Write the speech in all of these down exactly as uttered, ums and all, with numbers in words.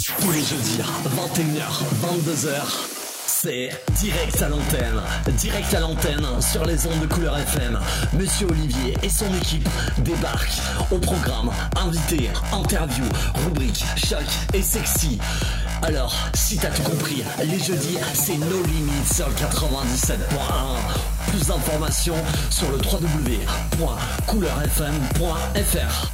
Tous les jeudis, vingt et une heures, vingt-deux heures, c'est direct à l'antenne. Direct à l'antenne sur les ondes de Couleur F M. Monsieur Olivier et son équipe débarquent au programme. Invités, interviews, rubriques, choc et sexy. Alors, si t'as tout compris, les jeudis, c'est No Limits sur le quatre-vingt-dix-sept point un. Plus d'informations sur le w w w point couleur f m point f r.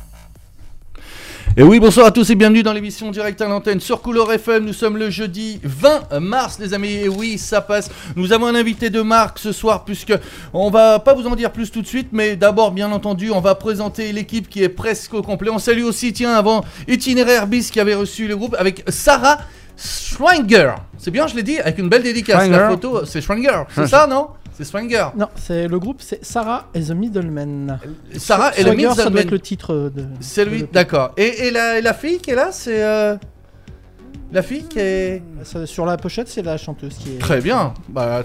Et oui, bonsoir à tous et bienvenue dans l'émission Direct à l'antenne sur Couleur F M. Nous sommes le jeudi vingt mars, les amis. Et oui, ça passe. Nous avons un invité de marque ce soir, puisque on va pas vous en dire plus tout de suite, mais d'abord, bien entendu, on va présenter l'équipe qui est presque au complet. On salue aussi, tiens, avant Itinéraire Bis qui avait reçu le groupe avec Sarah Schwanger. C'est bien, je l'ai dit, avec une belle dédicace. Schwanger. La photo, c'est Schwanger. C'est ça, non? C'est Schwanger. Non, c'est le groupe, c'est Sarah and the Middleman. Sarah et le Schwanger, ça doit Middleman. être le titre de. C'est lui, de- d'accord. Et, et, la, et la fille qui est là, c'est euh, la fille qui est Ça, sur la pochette, c'est la chanteuse qui est. très bien. Bah,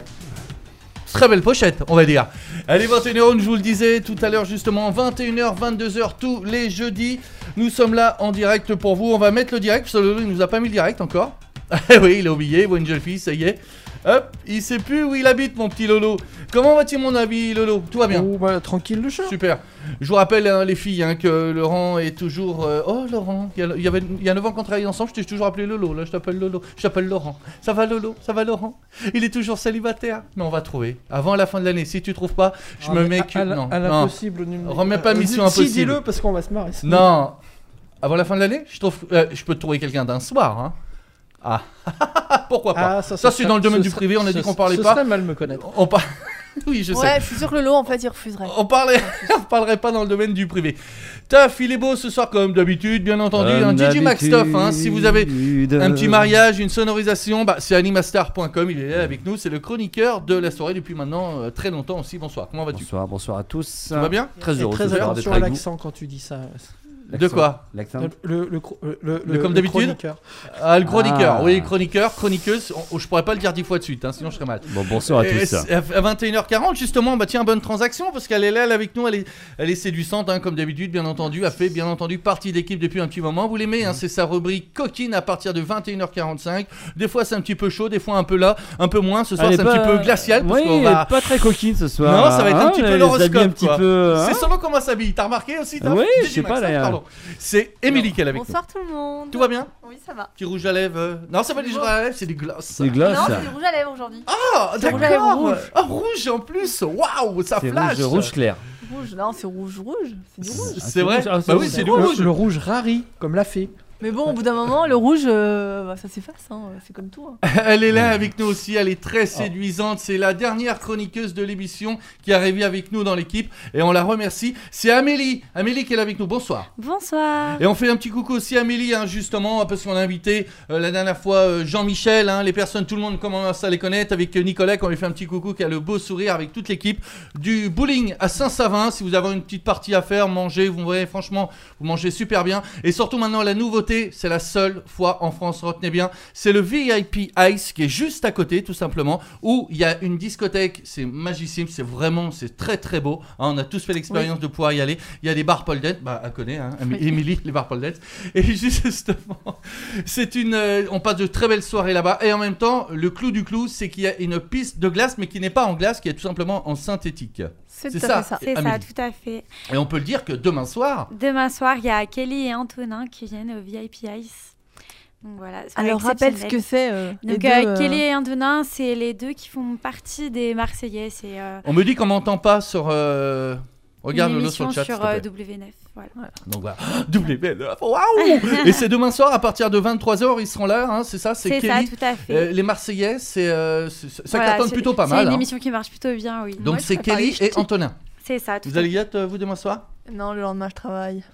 très belle pochette, on va dire. Allez, vingt et une heures, je vous le disais tout à l'heure justement, vingt et une heures, vingt-deux heures tous les jeudis. Nous sommes là en direct pour vous. On va mettre le direct parce que Lolo il nous a pas mis le direct encore. Ah oui, il a oublié. Voit une jeune fille, ça y est. Hop, il sait plus où il habite, mon petit Lolo. Comment va-t-il, mon ami Lolo? Tout va bien? Oh, bah, tranquille le chat. Super. Je vous rappelle, hein, les filles, hein, que Laurent est toujours... euh, Oh, Laurent, il y, a, il y avait, il y a neuf ans qu'on travaillait ensemble, je t'ai toujours appelé Lolo. Là, je t'appelle Lolo. Je t'appelle Laurent. Ça va, Lolo? Ça va, Laurent? Il est toujours célibataire. Mais on va trouver. Avant la fin de l'année. Si tu trouves pas, je Ah, me mais mets... Que... à, à, non, à non. l'impossible numéro. Remets pas Euh, Mission si, Impossible. dis-le parce qu'on va se marrer. Non. Avant la fin de l'année, je, trouve, euh, je peux te trouver quelqu'un d'un soir. Hein. Ah. Pourquoi pas? Ah, Ça, ça c'est serait- dans le domaine ce du privé. On a serait- dit qu'on ce- parlait ce pas. serait mal me connaître. On par... Oui, je sais. Ouais, je suis sûr que Lolo, en fait, il refuserait. On parlait, on parlerait pas dans le domaine du privé. Taf, il est beau ce soir comme d'habitude, bien entendu. Un D J Maxtoff, hein, si vous avez un petit mariage, une sonorisation, bah, c'est animastar point com, il est là avec nous. C'est le chroniqueur de la soirée depuis maintenant euh, très longtemps aussi. Bonsoir, comment vas-tu? Bonsoir, bonsoir à tous. Ça va bien? Très Et heureux très ce soir d'être attention à avec vous. l'accent quand tu dis ça. De quoi? L'accent. Le, le, cro- le, le, Le comme le d'habitude chroniqueur. Ah, le chroniqueur, Ah. oui, chroniqueur, chroniqueuse. On- je pourrais pas le dire dix fois de suite, hein, sinon je serais mal. Bon, bonsoir à Et tous. c'est- à vingt et une heures quarante justement, bah tiens, bonne transaction parce qu'elle est là, elle est avec nous, elle est, elle est séduisante hein, comme d'habitude, bien entendu, a fait bien entendu partie d'équipe depuis un petit moment. Vous l'aimez, hein, c'est sa rubrique coquine à partir de vingt et une heures quarante-cinq. Des fois c'est un petit peu chaud, des fois un peu là, un peu moins. Ce soir Elle c'est est un petit pas- peu glacial parce Oui, qu'on va... pas très coquine ce soir. Non, ça va être un Hein, petit peu elle l'horoscope. s'habille un petit quoi. peu. hein. C'est selon comment elle s'habille. T'as remarqué aussi t'as Oui, D J je sais pas, Maxtoff, là, pardon. C'est Émilie qui est avec Bonsoir tout le monde. nous. Tout va bien? Oui, ça va. Petit rouge à lèvres euh, Non, c'est pas du rouge à lèvres, c'est du gloss. C'est glace. Non, c'est du rouge à lèvres aujourd'hui. Ah, C'est rouge à lèvres d'accord. rouge. Ah, rouge en plus. Waouh, ça C'est flash. rouge, rouge clair. Rouge, non, c'est rouge, rouge. C'est du rouge. Ah, C'est vrai? rouge, ah, Bah oui, rouge. c'est du Le- rouge. Le rouge rari, comme la fée. Mais bon, au bout d'un moment, le rouge, euh, bah, ça s'efface. Hein. C'est comme tout. Hein. Elle est là avec nous aussi, elle est très séduisante. C'est la dernière chroniqueuse de l'émission qui est arrivée avec nous dans l'équipe et on la remercie. C'est Amélie, Amélie qui est là avec nous. Bonsoir. Bonsoir. Et on fait un petit coucou aussi à Amélie, hein, justement, parce qu'on a invité euh, la dernière fois euh, Jean-Michel, hein, les personnes, tout le monde commence à les connaître, avec euh, Nicolas, qu'on lui fait un petit coucou, qui a le beau sourire avec toute l'équipe du bowling à Saint-Savin. Si vous avez une petite partie à faire, mangez, vous voyez, franchement, vous mangez super bien. Et surtout maintenant, la nouveauté, c'est la seule fois en France, retenez bien, c'est le V I P Ice qui est juste à côté, tout simplement, où il y a une discothèque, c'est magissime, c'est vraiment, c'est très très beau. Hein, on a tous fait l'expérience de pouvoir y aller. Il y a des bars pole dance, bah, elle connaît, hein, Émilie, les bars pole dance. Et justement, c'est une, euh, on passe de très belles soirées là-bas. Et en même temps, le clou du clou, c'est qu'il y a une piste de glace, mais qui n'est pas en glace, qui est tout simplement en synthétique. C'est C'est tout ça. à fait ça. C'est ça, Amélie. tout à fait. Et on peut le dire que demain soir, Demain soir, il y a Kelly et Antonin qui viennent au V I P Ice. Donc voilà. soirée Alors, rappelle ce exceptionnelle. que c'est. Euh, les Donc deux, euh, euh, Kelly et Antonin, c'est les deux qui font partie des Marseillais. C'est euh, on me dit qu'on m'entend pas sur. Euh... Regarde une le sur émission le chat. sur s'il te euh, plaît. W neuf. Voilà. Donc voilà, W neuf, waouh. Et c'est demain soir à partir de vingt-trois heures, ils seront là, hein, c'est ça, c'est C'est ça, Kelly. tout à fait. Euh, les Marseillais, c'est, euh, c'est- ça Voilà, cartonne c'est- plutôt pas C'est mal. une hein. émission qui marche plutôt bien, oui. Donc Ouais, c'est c'est pas Kelly pareil, et Antonin. C'est ça, tout Vous à allez y fait. être euh, vous demain soir? Non, le lendemain, je travaille.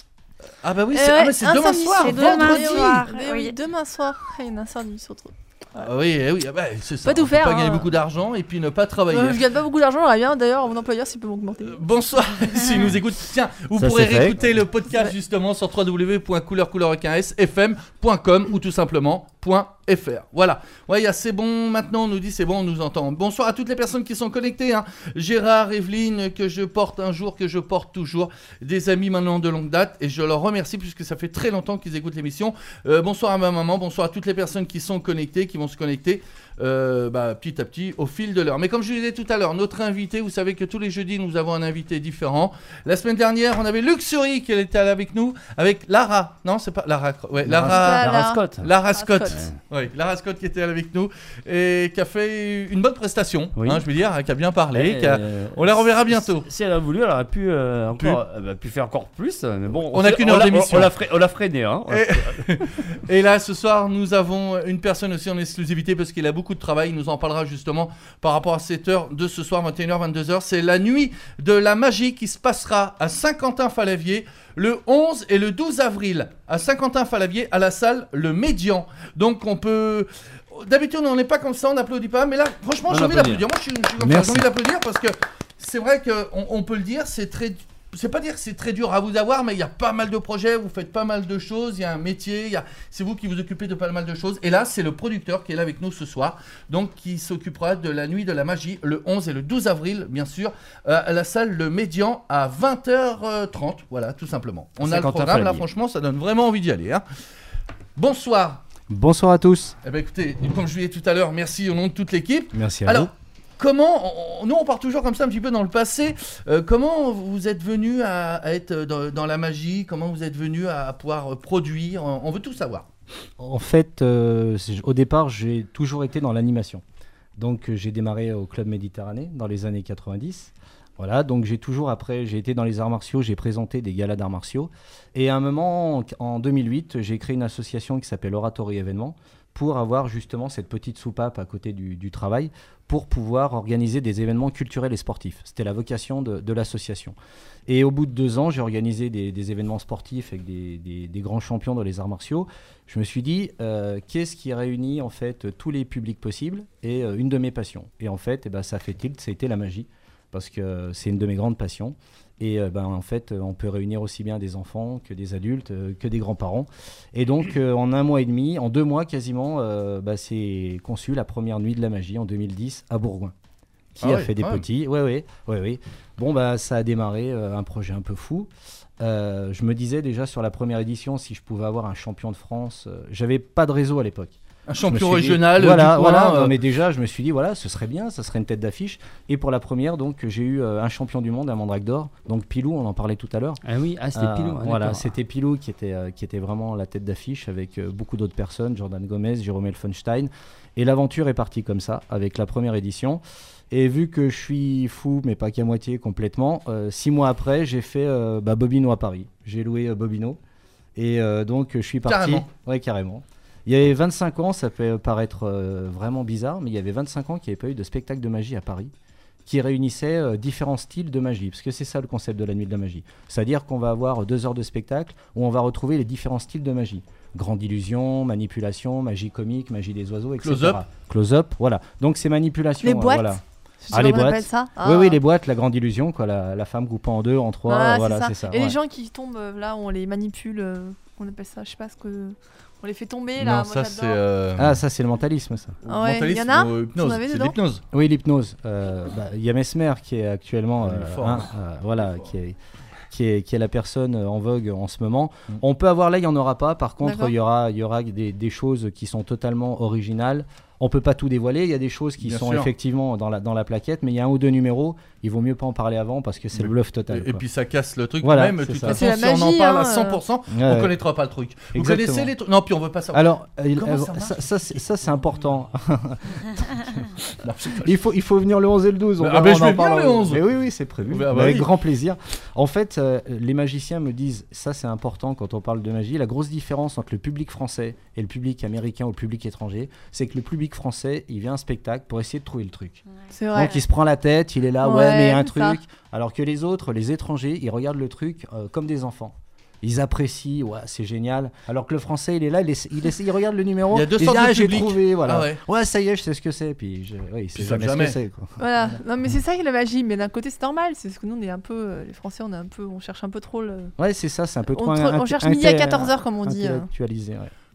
Ah bah oui, Euh, c'est, ah, ouais, mais c'est un demain samedi, soir, c'est demain vendredi. soir. Mais oui. oui, demain soir. Il y en a un samedi surtout. Ah oui, eh oui, ah bah, c'est ça. Pas tout on peut faire, pas gagner hein. beaucoup d'argent et puis ne pas travailler. Euh, je gagne pas beaucoup d'argent, j'aimerais bien d'ailleurs mon employeur s'il peut m'augmenter. Euh, Bonsoir, s'il nous écoute. Tiens, vous Ça, pourrez c'est fait. réécouter le podcast justement sur w w w point couleur couleur avec un s f m point com ou tout simplement point f r. Voilà. Ouais, il y a c'est bon maintenant, on nous dit c'est bon, on nous entend. Bonsoir à toutes les personnes qui sont connectées. Hein. Gérard, Evelyne, que je porte un jour, que je porte toujours. Des amis maintenant de longue date. Et je leur remercie puisque ça fait très longtemps qu'ils écoutent l'émission. Euh, bonsoir à ma maman, bonsoir à toutes les personnes qui sont connectées, qui vont se connecter euh, bah, petit à petit au fil de l'heure. Mais comme je le disais tout à l'heure, notre invité, vous savez que tous les jeudis, nous avons un invité différent. La semaine dernière, on avait Luxury qui était là avec nous, avec Lara. Non, c'est pas Lara. Ouais, Lara. Lara, Lara. Scott. Lara Scott, Scott. oui, Lara Scott qui était avec nous et qui a fait une bonne prestation, Oui. hein, je veux dire, qui a bien parlé. Et, qui a- euh, On la reverra bientôt. Si, si elle a voulu, elle aurait pu, euh, encore, elle aurait pu faire encore plus. Mais bon, On a s'est- qu'une heure l'a- d'émission. On l'a fre- on l'a freiné. Hein. Et, et là, ce soir, nous avons une personne aussi en exclusivité parce qu'il a beaucoup de travail. Il nous en parlera justement par rapport à cette heure de ce soir, vingt et une heures, vingt-deux heures. C'est la nuit de la magie qui se passera à Saint-Quentin-Falavier le onze et le douze avril. À Saint-Quentin-Falavier, à la salle Le Médian. Donc, on peut. D'habitude, on n'est pas comme ça, on n'applaudit pas. Mais là, franchement, On j'ai envie applaudit. d'applaudir. Moi, je suis, je suis comme ça, Merci. j'ai envie d'applaudir parce que c'est vrai qu'on on peut le dire, c'est très. C'est pas dire que c'est très dur à vous avoir, mais il y a pas mal de projets, vous faites pas mal de choses, il y a un métier, il y a... c'est vous qui vous occupez de pas mal de choses. Et là, c'est le producteur qui est là avec nous ce soir, donc qui s'occupera de la nuit de la magie, le onze et le douze avril, bien sûr, euh, à la salle Le Médian à vingt heures trente, voilà, tout simplement. On a le programme, là, Saint-Quentin-Falavier. franchement, ça donne vraiment envie d'y aller. Hein. Bonsoir. Bonsoir à tous. Eh ben écoutez, comme je vous l'ai dit tout à l'heure, merci au nom de toute l'équipe. Merci à Alors, vous. comment, on- nous on part toujours comme ça un petit peu dans le passé, euh, comment vous êtes venu à, à être dans, dans la magie, comment vous êtes venu à, pouvoir euh, produire, on, on veut tout savoir. En fait, euh, c'est- au départ, j'ai toujours été dans l'animation. Donc, euh, j'ai démarré au Club Méditerranée dans les années quatre-vingt-dix. Voilà, donc j'ai toujours, après, j'ai été dans les arts martiaux, j'ai présenté des galas d'arts martiaux. Et à un moment, en, en deux mille huit, j'ai créé une association qui s'appelle Oratory Événements pour avoir justement cette petite soupape à côté du, du travail pour pouvoir organiser des événements culturels et sportifs. C'était la vocation de, de l'association. Et au bout de deux ans, j'ai organisé des, des événements sportifs avec des, des- des grands champions dans les arts martiaux. Je me suis dit, euh, qu'est-ce qui réunit en fait tous les publics possibles et euh, une de mes passions. Et en fait, eh ben, ça fait tilt, c'était la magie, parce que c'est une de mes grandes passions. Et euh, ben, en fait, euh, on peut réunir aussi bien des enfants que des adultes, euh, que des grands-parents. Et donc, euh, en un mois et demi, en deux mois quasiment, euh, bah, c'est conçu la première nuit de la magie en deux mille dix à Bourgoin, qui Ah a ouais, fait des quand même. petits. Ouais, ouais, ouais, ouais. Bon, bah, ça a démarré, euh, un projet un peu fou. Euh, je me disais déjà sur la première édition, si je pouvais avoir un champion de France, euh, j'avais pas de réseau à l'époque. Un Je me champion suis dit- régional, voilà, du coin, voilà. euh, Non, mais déjà, je me suis dit, voilà, ce serait bien, ça serait une tête d'affiche. Et pour la première, donc, j'ai eu euh, un champion du monde, un Mandrake d'or. Donc Pilou, on en parlait tout à l'heure. Ah oui, ah, c'était Euh, Pilou. ah, voilà, d'accord. c'était Pilou qui était, euh, qui était vraiment la tête d'affiche avec euh, beaucoup d'autres personnes, Jordan Gomez, Jérôme Elfenstein. Et l'aventure est partie comme ça, avec la première édition. Et vu que je suis fou, mais pas qu'à moitié, complètement, euh, six mois après, j'ai fait euh, bah, Bobino à Paris. J'ai loué euh, Bobino. Et euh, donc, je suis parti. Carrément. Ouais, carrément. Il y avait vingt-cinq ans, ça peut paraître euh, vraiment bizarre, mais il y avait vingt-cinq ans qu'il n'y avait pas eu de spectacle de magie à Paris qui réunissait euh, différents styles de magie, parce que c'est ça le concept de la nuit de la magie. C'est-à-dire qu'on va avoir deux heures de spectacle où on va retrouver les différents styles de magie. Grande illusion, manipulation, magie comique, magie des oiseaux, et cetera. Close-up. Close-up, voilà. Donc c'est manipulation. Les euh, boîtes voilà. Je sais Ah, pas les comment on boîtes. appelle ça. Oui, Ah. oui, les boîtes, la grande illusion, quoi, la, la femme coupant en deux, en trois, Voilà, euh, voilà, c'est ça. c'est ça. Et ouais. les gens qui tombent euh, là, on les manipule, euh, on appelle ça, je sais pas ce que. On les fait tomber là. non, moi, ça j'adore. c'est euh, Ah, ça c'est le mentalisme, ça. Ah ouais, mentalisme y en a ou Vous en hypnose, avez c'est de dedans l'hypnose. Oui, l'hypnose. Euh, bah, il y a Mesmer qui est actuellement, Il est euh, fort, hein, hein. euh, voilà, Il est fort. qui est, qui est qui est la personne euh, en vogue en ce moment. Mm. On peut avoir là, il y en aura pas. Par contre, D'accord. il y aura, il y aura des, des choses qui sont totalement originales. On peut pas tout dévoiler. Il y a des choses qui Bien sont sûr. effectivement dans la dans la plaquette, mais il y a un ou deux numéros. Il vaut mieux pas en parler avant parce que c'est le bluff total. Et, et quoi. puis ça casse le truc Voilà, même. De c'est toute ça. façon, C'est la si on en magie, parle à hein, cent pour cent, Ouais, on ouais. connaîtra pas le truc. Vous Exactement. connaissez les trucs? Non, puis on veut pas savoir. Alors, euh, Comment euh, ça marche ça, ça, c'est- ça, c'est important. Non, c'est pas- Il faut, il faut venir le onze et le douze. on Ah va- ben, on je en vais venir parle. le onze. Mais oui, oui, c'est prévu. Ah bah Avec oui. grand plaisir. En fait, euh, les magiciens me disent, ça c'est important quand on parle de magie, la grosse différence entre le public français et le public américain ou le public étranger, c'est que le public français, il vient à un spectacle pour essayer de trouver le truc. C'est vrai. Donc il se prend la tête, il est là, ouais, Ouais, mais il y a un c'est ça. truc. Alors que les autres, les étrangers, ils regardent le truc euh, comme des enfants. Ils apprécient, ouais, c'est génial. Alors que le français, il est là, il, essa- il, essa- il regarde le numéro. Il y a deux il dit, sortes de ah, j'ai publics. trouvé, voilà. Ah ouais. Ouais, ça y est, je sais ce que c'est. Puis, je... ouais, il sait Puis ça, jamais, jamais. ce que c'est. Quoi. Voilà. Non, mais c'est ça qui est la magie. Mais d'un côté, c'est normal. C'est parce que nous, on est un peu. euh, Les Français, on est un peu. On cherche un peu trop le. Ouais, c'est ça, c'est un peu On, trop. tro- on inté- cherche midi à inté- quatorze heures, comme on dit. euh. Intellectualisé, ouais.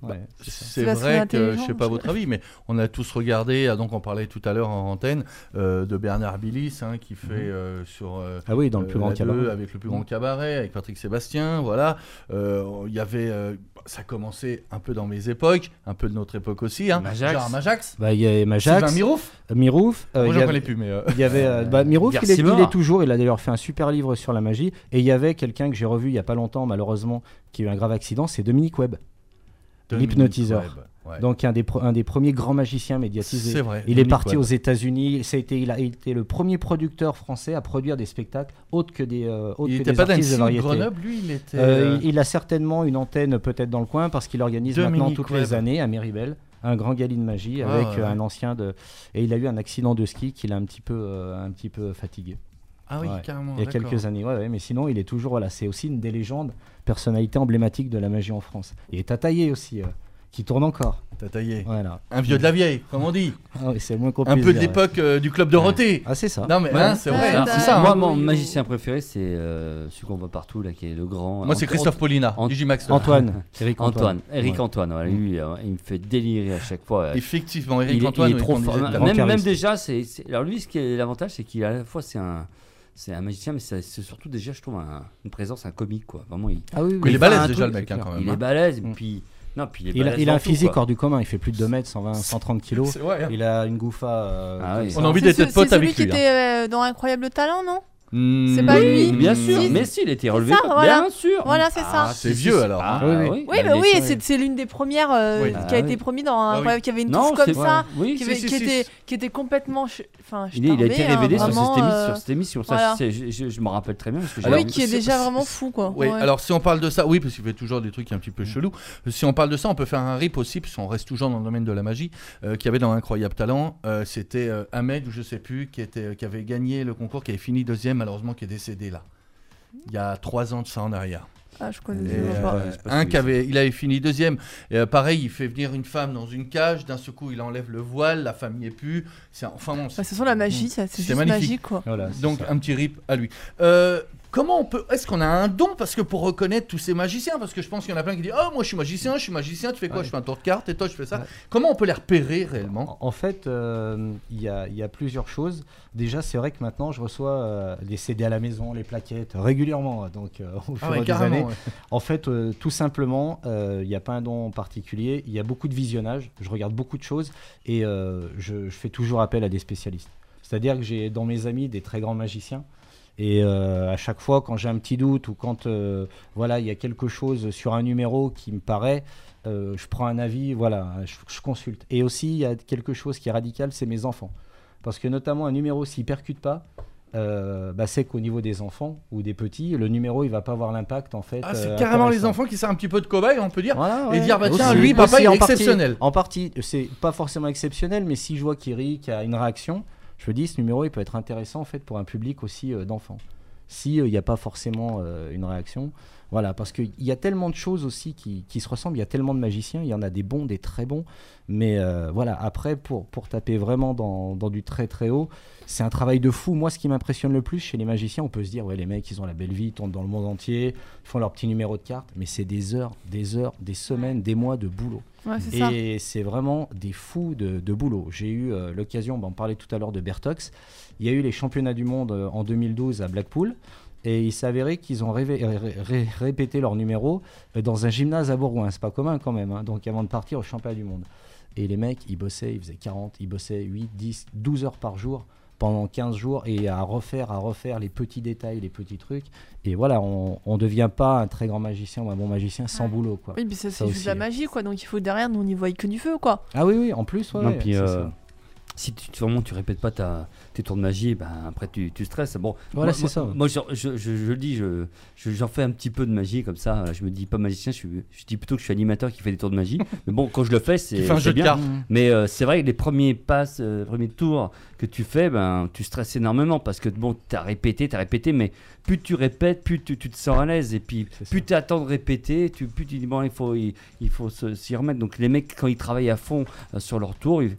Ouais, c'est ça. C'est parce vrai qu'il est que, je sais intelligent, pas je- votre avis, mais on a tous regardé, ah, donc on parlait tout à l'heure en antenne, euh, de Bernard Billis, hein, qui fait euh, sur... euh, Ah oui, dans le euh, plus grand la cabaret. deux, avec le plus grand cabaret, avec Patrick Sébastien, voilà. Euh, Il y avait... euh, ça commençait un peu dans mes époques, un peu de notre époque aussi, hein. Majax. Genre Majax, Bah, il y a Majax, Sylvain Mirouf. euh, Mirouf. euh, Moi, il y j'en avait- connais plus, mais... euh, Il y avait euh, bah, Mirouf, il est, Garcimore. il est toujours. Il a d'ailleurs fait un super livre sur la magie. Et il y avait quelqu'un que j'ai revu il y a pas longtemps, malheureusement, qui a eu un grave accident. C'est Dominique Webb, Dominique l'hypnotiseur. Webb, ouais. Donc un des pro- un des premiers grands magiciens médiatisés. C'est vrai. Il est Dominique parti Webb. aux États-Unis. Ça a été, il a été le premier producteur français à produire des spectacles autres que des, euh, autres Il que n'était des pas artistes d'Annecy de ou de variété. Grenoble, lui, il était... Euh, euh, il, il a certainement une antenne peut-être dans le coin parce qu'il organise Dominique maintenant toutes Webb. les années à Méribel un grand gala de magie Ah, avec ouais, euh, ouais. un ancien de et il a eu un accident de ski qui l'a un petit peu euh, un petit peu fatigué Ah oui, ouais. carrément, il y a d'accord. quelques années ouais, ouais, mais sinon il est toujours voilà, c'est aussi une des légendes, personnalité emblématique de la magie en France. Et Tataillé aussi euh, qui tourne encore. T'as taillé. Voilà. Un vieux de la vieille, comme on dit. Ah oui, c'est le moins qu'on Un puisse peu de dire, l'époque euh, du club Dorothée. ouais. Ah c'est ça. Non mais Ouais. hein, c'est vrai, Ouais, c'est t'as- ça. Moi, hein. mon magicien préféré, c'est euh, celui qu'on voit partout, là, qui est le grand. Moi c'est Ant- Christophe Paulina, Ant- Digimax. Antoine, Eric Antoine. Antoine, Eric Ouais. Antoine, voilà, lui, euh, il me fait délirer à chaque fois. Effectivement, Eric il, est- Antoine, il est oui, trop qu'on disait fort. tout à l'heure. Grand Même, même charisme. déjà, c'est, c'est- alors lui, ce qui est l'avantage, c'est qu'il à la fois c'est un, c'est un magicien, mais c'est, c'est surtout déjà, je trouve, un- une présence, un comique, quoi. Vraiment, il, Ah oui, oui. Mais il est fait balèze un déjà truc, le mec c'est hein, clair. quand même. il est hein. balèze, et Mm. puis non, puis il est Il a, balèze il a dans un tout, physique quoi. hors du commun, il fait plus de deux mètres, cent vingt, cent trente kilos. C'est vrai. hein. Il a une gouffa. euh, Ah oui. comme ça. On a envie C'est d'être ce- pote c'est celui avec qui lui. hein. était euh, dans Incroyable Talent, non? Hmm, C'est pas oui. lui. Bien sûr, Si. mais si, il était relevé. ça, par- voilà. Bien sûr. Voilà, c'est Ah, ça. C'est si, vieux, si, alors, Ah, hein. Oui, oui. oui, Oui, bah, bah il oui, est- et c'est, c'est l'une des premières euh, Oui. qui a Ah, été oui. promis dans Ah, Incroyable, oui. qui avait une Non, touffe comme c'est- ça, Oui, qui, si, avait- si, qui si, était, si. qui était complètement. ch- Enfin, Il, est- il a été starbé, hein, révélé sur, vraiment, cette émi- euh, sur cette émission. Ça, voilà. c'est- je, je, je me rappelle très bien. Parce que j'ai Alors, Oui, qui est c'est- déjà c'est- vraiment fou, quoi. Oui, Ouais. alors si on parle de ça, oui, parce qu'il fait toujours des trucs un petit peu chelous. Si on parle de ça, on peut faire un rip aussi, parce qu'on reste toujours dans le domaine de la magie, euh, qu'il y avait dans Incroyable Talent. Euh, c'était euh, Ahmed, ou je sais plus, qui, était, qui avait gagné le concours, qui avait fini deuxième, malheureusement, qui est décédé là. Il y a trois ans de ça en arrière. Ah, je connais Et, je vois pas. euh, je sais pas un si- qui avait, il avait fini deuxième. Et euh, pareil, il fait venir une femme dans une cage. D'un seul coup, il enlève le voile, la femme n'y est plus. C'est enfin bon. Bah, de toute façon, la magie, ça, c'est C'est juste magnifique. magique, quoi. Voilà, c'est Donc ça. un petit rip à lui. Euh, comment on peut Est-ce qu'on a un don parce que pour reconnaître tous ces magiciens, parce que je pense qu'il y en a plein qui disent oh moi je suis magicien, je suis magicien, tu fais quoi? Ouais. Je fais un tour de carte et toi je fais ça. Ouais. Comment on peut les repérer réellement? En en fait, euh, il y, a- il y a plusieurs choses. Déjà, c'est vrai que maintenant, je reçois euh, des C D à la maison, les plaquettes, régulièrement. Donc, euh, au fur et à mesure des années. ouais. En fait, euh, tout simplement, euh, il n'y a pas un don en particulier. Il y a beaucoup de visionnage. Je regarde beaucoup de choses et euh, je, je fais toujours appel à des spécialistes. C'est-à-dire que j'ai dans mes amis des très grands magiciens. Et euh, à chaque fois, quand j'ai un petit doute ou quand euh, voilà, il y a quelque chose sur un numéro qui me paraît, euh, je prends un avis, voilà, je, je consulte. Et aussi, il y a quelque chose qui est radical, c'est mes enfants. Parce que notamment un numéro, s'il ne percute pas, euh, bah, c'est qu'au niveau des enfants ou des petits, le numéro, il ne va pas avoir l'impact en fait. Ah, c'est euh, carrément les intéressant. enfants qui servent un petit peu de cobaye, on peut dire. Voilà, Et ouais. dire, bah, tiens, Aussi- lui, papa, aussi, il est en partie- exceptionnel. En partie, c'est pas forcément exceptionnel, mais si je vois qu'il rit, qu'il y a une réaction, je me dis, ce numéro, il peut être intéressant en fait pour un public aussi euh, d'enfants. Si il n'y a pas forcément euh, une réaction, voilà, parce qu'il y a tellement de choses aussi qui, qui se ressemblent, il y a tellement de magiciens, il y en a des bons, des très bons, mais euh, voilà, après, pour, pour taper vraiment dans, dans du très très haut, c'est un travail de fou. Moi, ce qui m'impressionne le plus chez les magiciens, on peut se dire, ouais, les mecs, ils ont la belle vie, ils tournent dans le monde entier, ils font leur petit numéro de carte, mais c'est des heures, des heures, des semaines, des mois de boulot. Ouais, c'est ça. Et c'est vraiment des fous de, de boulot. J'ai eu euh, l'occasion, bah, on parlait tout à l'heure de Bertox, il y a eu les championnats du monde euh, en deux mille douze à Blackpool, et il s'avérait qu'ils ont rêvé- ré- ré- répété leur numéro euh, dans un gymnase à Bourgoin. C'est pas commun quand même, hein, donc avant de partir au championnat du monde. Et les mecs, ils bossaient, ils faisaient quarante, ils bossaient huit, dix, douze heures par jour pendant quinze jours, et à refaire, à refaire les petits détails, les petits trucs. Et voilà, on ne devient pas un très grand magicien ou un bon magicien sans Ouais. boulot, quoi. Oui, mais ça, Ça c'est juste de la aussi. magie, quoi. Donc il faut derrière, nous, on y voit que du feu, quoi. Ah oui, oui, en plus, ouais, Non, ouais, puis, c'est euh, ça. si tu, tu- vraiment tu répètes pas ta, tes tours de magie, ben après tu, tu stresses. Bon, Voilà, moi, c'est moi- ça. Moi, je, je, je, je le dis, je, je- j'en fais un petit peu de magie comme ça. Je me dis pas magicien, je, suis, je dis plutôt que je suis animateur qui fait des tours de magie. Mais bon, quand je le fais, c'est, Qui fait un c'est jeu de bien. cartes. Mais euh, c'est vrai que les premiers passes, euh, les premiers tours que tu fais, ben, tu stresses énormément parce que bon, tu as répété, tu as répété, mais plus tu répètes, plus tu, tu te sens à l'aise. Et puis, C'est ça. plus tu attends de répéter, tu, plus tu dis, bon, il faut, il, il faut se- s'y remettre. Donc, les mecs, quand ils travaillent à fond euh, sur leur tour, ils-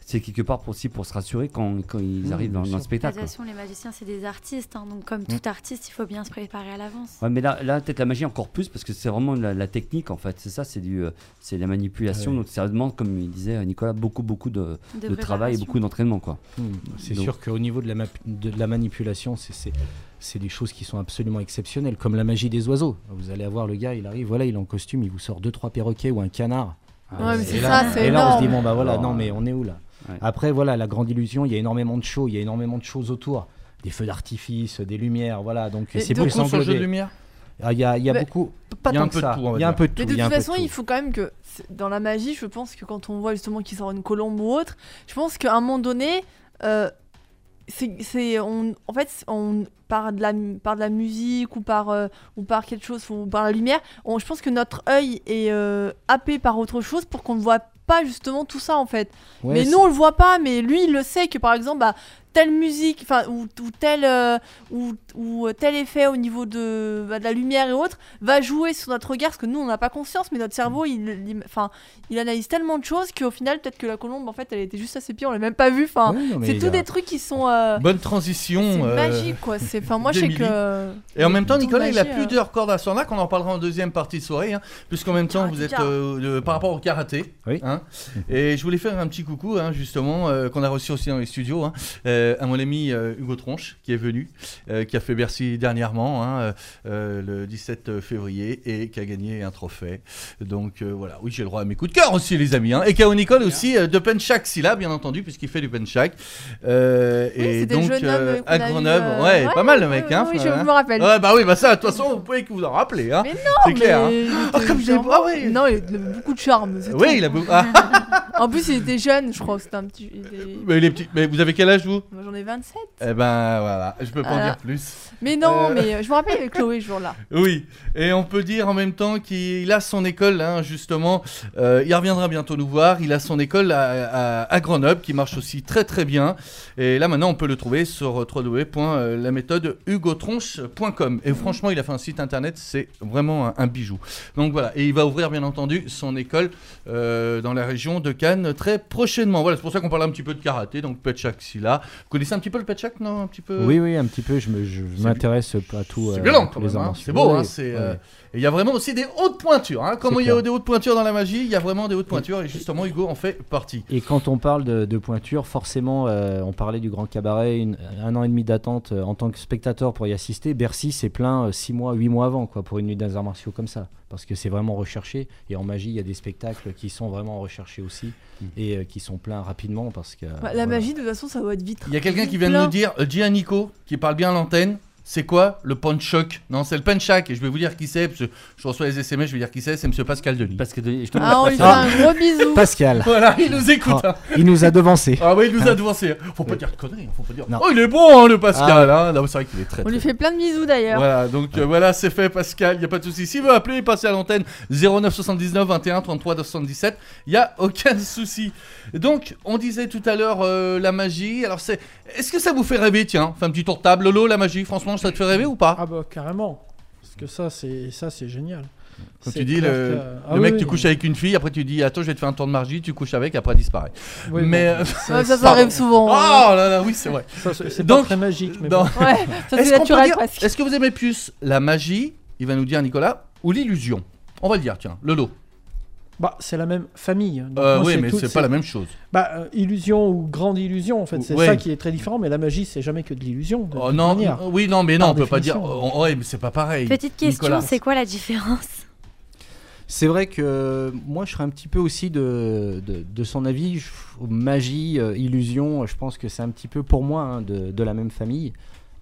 c'est quelque part pour, aussi pour se rassurer quand, quand ils Mmh, arrivent dans, bien dans le sûr. De toute spectacle. quoi. façon, les magiciens, c'est des artistes. hein, donc, comme tout artiste, il faut bien se préparer à l'avance. Ouais, mais là, là peut-être la magie encore plus parce que c'est vraiment la, la technique en fait. C'est ça, c'est du, euh, c'est la manipulation. Ah oui. Donc ça demande, comme il disait Nicolas, beaucoup, beaucoup de, De, de travail et préparation. beaucoup d'entraînement, quoi. Mmh. C'est Donc- sûr qu'au niveau de la, map- de la manipulation, c'est, c'est, c'est des choses qui sont absolument exceptionnelles, comme la magie des oiseaux. Vous allez avoir le gars, il arrive, voilà, il est en costume, il vous sort deux trois perroquets ou un canard. Ouais, mais et c'est là, ça, c'est et là, on se dit, énorme. bon, bah voilà, Alors, non, mais on est où là ouais. Après, voilà, la grande illusion, il y a énormément de shows, il y a énormément de choses autour. Des feux d'artifice, des lumières, voilà, donc Et c'est donc, plus sur le jeu de englobé. lumière. Ah, Il y a, il y a Mais beaucoup, Il pas y a tant un que peu de ça. tout, on va Il y a un dire. peu de tout. Mais de il y a toute un peu façon, tout. il faut quand même que c'est- dans la magie, je pense que quand on voit justement qu'il sort une colombe ou autre, je pense qu'à un moment donné, euh, c'est, c'est, on, en fait, on, par, de la, par de la musique ou par, euh, ou par quelque chose, ou par la lumière, on, je pense que notre œil est euh, happé par autre chose pour qu'on ne voit pas justement tout ça en fait. Ouais, mais c'est- nous on le voit pas, mais lui il le sait que par exemple bah, telle musique, enfin ou, ou tel euh, ou, ou tel effet au niveau de, bah, de la lumière et autres va jouer sur notre regard parce que nous on n'a pas conscience, mais notre cerveau il, il, enfin, il analyse tellement de choses qu'au final peut-être que la colombe en fait elle était juste à ses pieds, on l'a même pas vue. Enfin, Ouais, non, mais c'est il tout a- des trucs qui sont euh, Bonne transition. c'est euh, magique quoi. C'est, enfin moi je sais d'Émilie. que Et en même temps, Tout Nicolas, il a magie, plus euh. de records à son arc. On en parlera en deuxième partie de soirée, hein, puisqu'en même temps, Ah, vous êtes déjà. euh, le- par rapport au karaté. Oui. Hein, et je voulais faire un petit coucou, hein, justement, euh, qu'on a reçu aussi dans les studios, hein, euh, à mon ami euh, Hugo Tronche, qui est venu, euh, qui a fait Bercy dernièrement, hein, euh, euh, le dix-sept février, et qui a gagné un trophée. Donc euh, voilà, oui, j'ai le droit à mes coups de cœur aussi, les amis. Hein. Et K O Nicole aussi, euh, de Penchak, si là, bien entendu, puisqu'il fait du Penchak. Euh, Oui, et c'était le donc, jeune homme, euh, qu'on à a vu, Grenoble, euh, ouais, ouais, pas mal le ouais, mec, ouais, hein. oui, je hein. me rappelle. Ouais, bah oui, bah ça, de toute façon, vous pouvez que vous en rappeler, hein. Mais c'est clair. Hein. mais il Ah, était comme j'ai- genre- ah ouais. Non, il avait beaucoup de charme. c'est Oui, tout. il a beaucoup. Ah, En plus, il était jeune, je crois. C'était un petit. il était- mais, les petits... mais vous avez quel âge, vous? Moi, j'en ai vingt-sept. Eh ben voilà, je peux pas en Voilà. dire plus. Mais non, Euh. mais euh, je me rappelle avec Chloé ce jour-là. Oui, et on peut dire en même temps qu'il a son école, hein, justement. Euh, il reviendra bientôt nous voir. Il a son école à, à- à Grenoble qui marche aussi très très bien. Et là maintenant, on peut le trouver sur w w w point la méthode hugo tronche point com. Et franchement, il a fait un site internet, c'est vraiment un, un bijou. Donc voilà, et il va ouvrir bien entendu son école euh, dans la région de Cannes très prochainement. Voilà, c'est pour ça qu'on parle un petit peu de karaté. Donc Petchak, si là, vous connaissez un petit peu le Petchak, non, un petit peu. Oui, oui, un petit peu. Je, me, je C'est m'intéresse à tout. C'est euh, violent à quand tous les même, arts hein. martiaux. C'est beau, hein, Oui, c'est, oui. euh, et il y a vraiment aussi des hautes pointures. Hein. Comme C'est il y a clair. des hautes pointures dans la magie, il y a vraiment des hautes pointures. Et justement, Hugo en fait partie. Et quand on parle de, de pointure, forcément, euh, on parlait du Grand Cabaret, une- un an et demi d'attente euh, en tant que spectateur pour y assister. Bercy, c'est plein six mois, huit mois avant, quoi, pour une nuit des arts martiaux comme ça. Parce que c'est vraiment recherché. Et en magie, il y a des spectacles qui sont vraiment recherchés aussi. Et euh, qui sont pleins rapidement. Parce que, Bah, voilà. la magie, de toute façon, ça doit être vite. Il y a quelqu'un qui vient de Plein. nous dire, euh, dis à Nico, qui parle bien à l'antenne. C'est quoi le Punchok? Non, c'est le Penchak. Et je vais vous dire qui c'est. Parce que je reçois les S M S, je vais dire qui c'est. C'est Monsieur Pascal Denis. Parce que de- je te Ah, on lui fait Ah. un gros bisou. Pascal, Voilà, il nous écoute. Oh. hein. il nous a devancé. Ah oui, il nous a devancé. Faut pas dire de conneries. hein, Faut pas dire. Non. Oh, il est bon, hein, le Pascal. Hein. Non, c'est vrai qu'il est très. On très lui fait plein de bisous d'ailleurs. Voilà, donc euh, voilà, c'est fait, Pascal, il n'y a pas de souci. S'il veut appeler, passer à l'antenne zéro neuf soixante-dix-neuf vingt et un trente-trois soixante-dix-sept, il n'y a aucun souci. Donc, on disait tout à l'heure euh, la magie. Alors, c'est, est-ce que ça vous fait rêver, tiens? Enfin, un petit tour de table, Lolo, la magie, franchement, ça te fait rêver ou pas? Ah bah carrément. Parce que ça c'est ça c'est génial. Quand C'est tu dis clair le, que- Ah le oui, mec, oui, tu couches mais- avec une fille, après tu dis attends, je vais te faire un tour de magie, tu couches avec, après elle disparaît. oui, mais. bon, euh, c'est- Ouais, ça, ça pardon. arrive souvent. Oh hein. là là, oui, c'est vrai. Ça, c'est c'est Donc, pas très magique, mais dans- bon. Ouais, ça Est-ce c'est qu'on peut naturel dire- presque. Est-ce que vous aimez plus la magie, il va nous dire Nicolas, ou l'illusion? On va le dire, tiens, Lolo. Bah c'est la même famille. Donc Euh, moi, oui, c'est mais tout- c'est pas la même chose. Bah euh, illusion ou grande illusion en fait, c'est Ouais. ça qui est très différent. Mais la magie c'est jamais que de l'illusion. de Oh, toute non, manière. oui, non, mais non, Par on peut pas dire. définition. oh, ouais, mais c'est pas pareil. Petite question, Nicolas. c'est quoi la différence? C'est vrai que euh, moi je serais un petit peu aussi de, de, de son avis. Je- magie, euh, illusion, je pense que c'est un petit peu pour moi hein, de, de la même famille.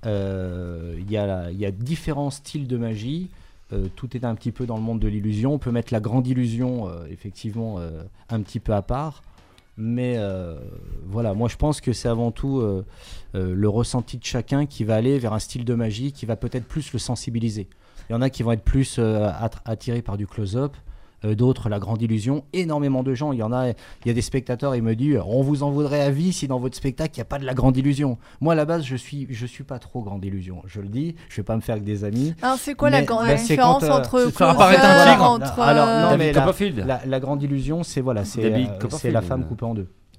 Euh, Il y, a la- il y a différents styles de magie. Euh, tout est un petit peu dans le monde de l'illusion. On peut mettre la grande illusion, euh, effectivement, euh, un petit peu à part. Mais euh, voilà, moi je pense que c'est avant tout euh, euh, le ressenti de chacun qui va aller vers un style de magie qui va peut-être plus le sensibiliser. Il y en a qui vont être plus euh, att- attirés par du close-up, euh, d'autres la grande illusion. Énormément de gens, il y en a, il y a des spectateurs, ils me disent on vous en voudrait à vie si dans votre spectacle il n'y a pas de la grande illusion. Moi à la base je suis, je suis pas trop grande illusion, je le dis, je vais pas me faire avec des amis. Alors c'est quoi la Mais- grande bah, c'est différence quand, euh, entre c'est faire apparaître un closer, tigre. entre Alors, euh, non, David mais la- Copperfield. La, la grande illusion c'est voilà, c'est David euh, Copperfield, c'est la femme euh. coupée en deux.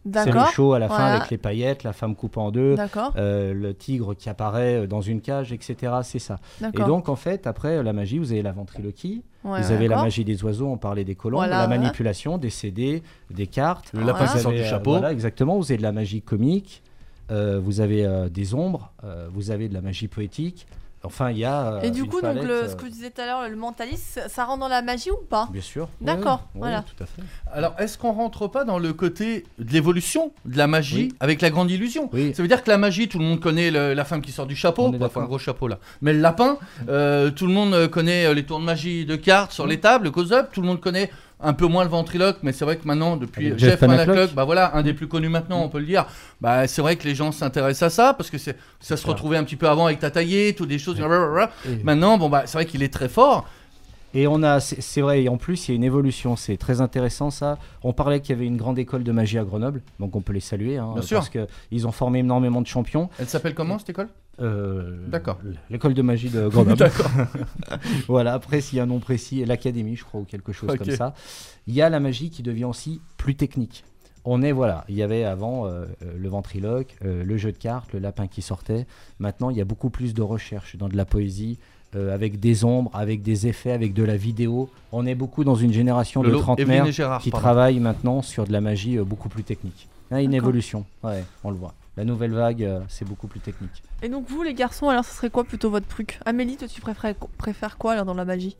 C'est le D'accord. show à la fin Voilà. avec les paillettes, la femme coupée en deux, D'accord. euh, le tigre qui apparaît dans une cage, et cetera. C'est ça. Et D'accord. donc, en fait, après la magie, vous avez la ventriloquie, Ouais, vous ouais, avez la d'accord. magie des oiseaux, on parlait des colombes, Voilà, la voilà. manipulation, des C D, des cartes. Le lapin Voilà. qui Vous sort du avez, euh, chapeau. Voilà, exactement. Vous avez de la magie comique, euh, vous avez euh, des ombres, euh, vous avez de la magie poétique. Enfin, il y a. euh, Et du une coup, donc palette, le, euh, ce que je disais tout à l'heure, le mentalisme, ça- ça rentre dans la magie ou pas? Bien sûr. D'accord, Ouais, ouais, voilà. tout à fait. Alors, est-ce qu'on rentre pas dans le côté de l'évolution de la magie Oui. avec la grande illusion? Oui. Ça veut dire que la magie, tout le monde connaît le- la femme qui sort du chapeau, On est enfin d'accord. un gros chapeau là. Mais le lapin, euh, tout le monde euh, connaît euh, les tours de magie de cartes sur les tables, le close-up, tout le monde connaît un peu moins le ventriloque, mais c'est vrai que maintenant, depuis Avec Jeff Jeff Panaclock. Panaclock, bah voilà, un des plus connus maintenant, on peut le dire. Bah c'est vrai que les gens s'intéressent à ça parce que c'est, ça se clair. retrouvait un petit peu avant avec Tata Yé, ou des choses. blablabla. Et- Maintenant, bon bah c'est vrai qu'il est très fort. Et on a, c'est c'est vrai, et en plus il y a une évolution, c'est très intéressant ça. On parlait qu'il y avait une grande école de magie à Grenoble, donc on peut les saluer, hein, Bien sûr. parce qu'ils ont formé énormément de champions. Elle s'appelle comment cette école? Euh, D'accord. L'école de magie de Grenoble. D'accord. Voilà, après s'il y a un nom précis, l'académie je crois, ou quelque chose Ok. comme ça. Il y a la magie qui devient aussi plus technique. On est, voilà, il y avait avant euh, euh, le ventriloque, euh, le jeu de cartes, le lapin qui sortait. Maintenant, il y a beaucoup plus de recherche dans de la poésie, euh, avec des ombres, avec des effets, avec de la vidéo. On est beaucoup dans une génération de Lolo, trentenaires Evelyne et Gérard, qui pardon. travaillent maintenant sur de la magie euh, beaucoup plus technique. Il y a une D'accord. évolution, ouais, on le voit. La nouvelle vague, euh, c'est beaucoup plus technique. Et donc vous, les garçons, alors ce serait quoi plutôt votre truc? Amélie, toi tu préfères, préfères quoi alors dans la magie?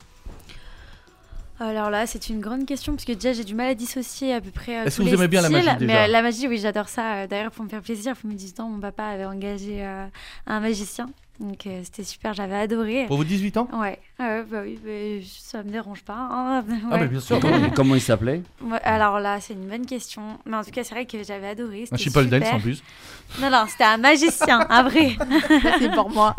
Alors là, c'est une grande question parce que déjà j'ai du mal à dissocier à peu près. euh, Est-ce tous que vous les aimez bien la styles, magie, déjà Mais euh, la magie, oui, j'adore ça. Euh, D'ailleurs, pour me faire plaisir, pour me dix ans, mon papa avait engagé euh, un magicien. Donc euh, c'était super, j'avais adoré. Pour vos dix-huit ans? Ouais, ouais, bah oui, bah, ça me dérange pas. hein. Ah Ouais. mais bien sûr. Et comment, et comment il s'appelait? Ouais, alors là, c'est une bonne question. Mais en tout cas, c'est vrai que j'avais adoré. Un C'était Chippendales super. en plus. Non, non, c'était un magicien, un vrai. Ça, c'est pour moi.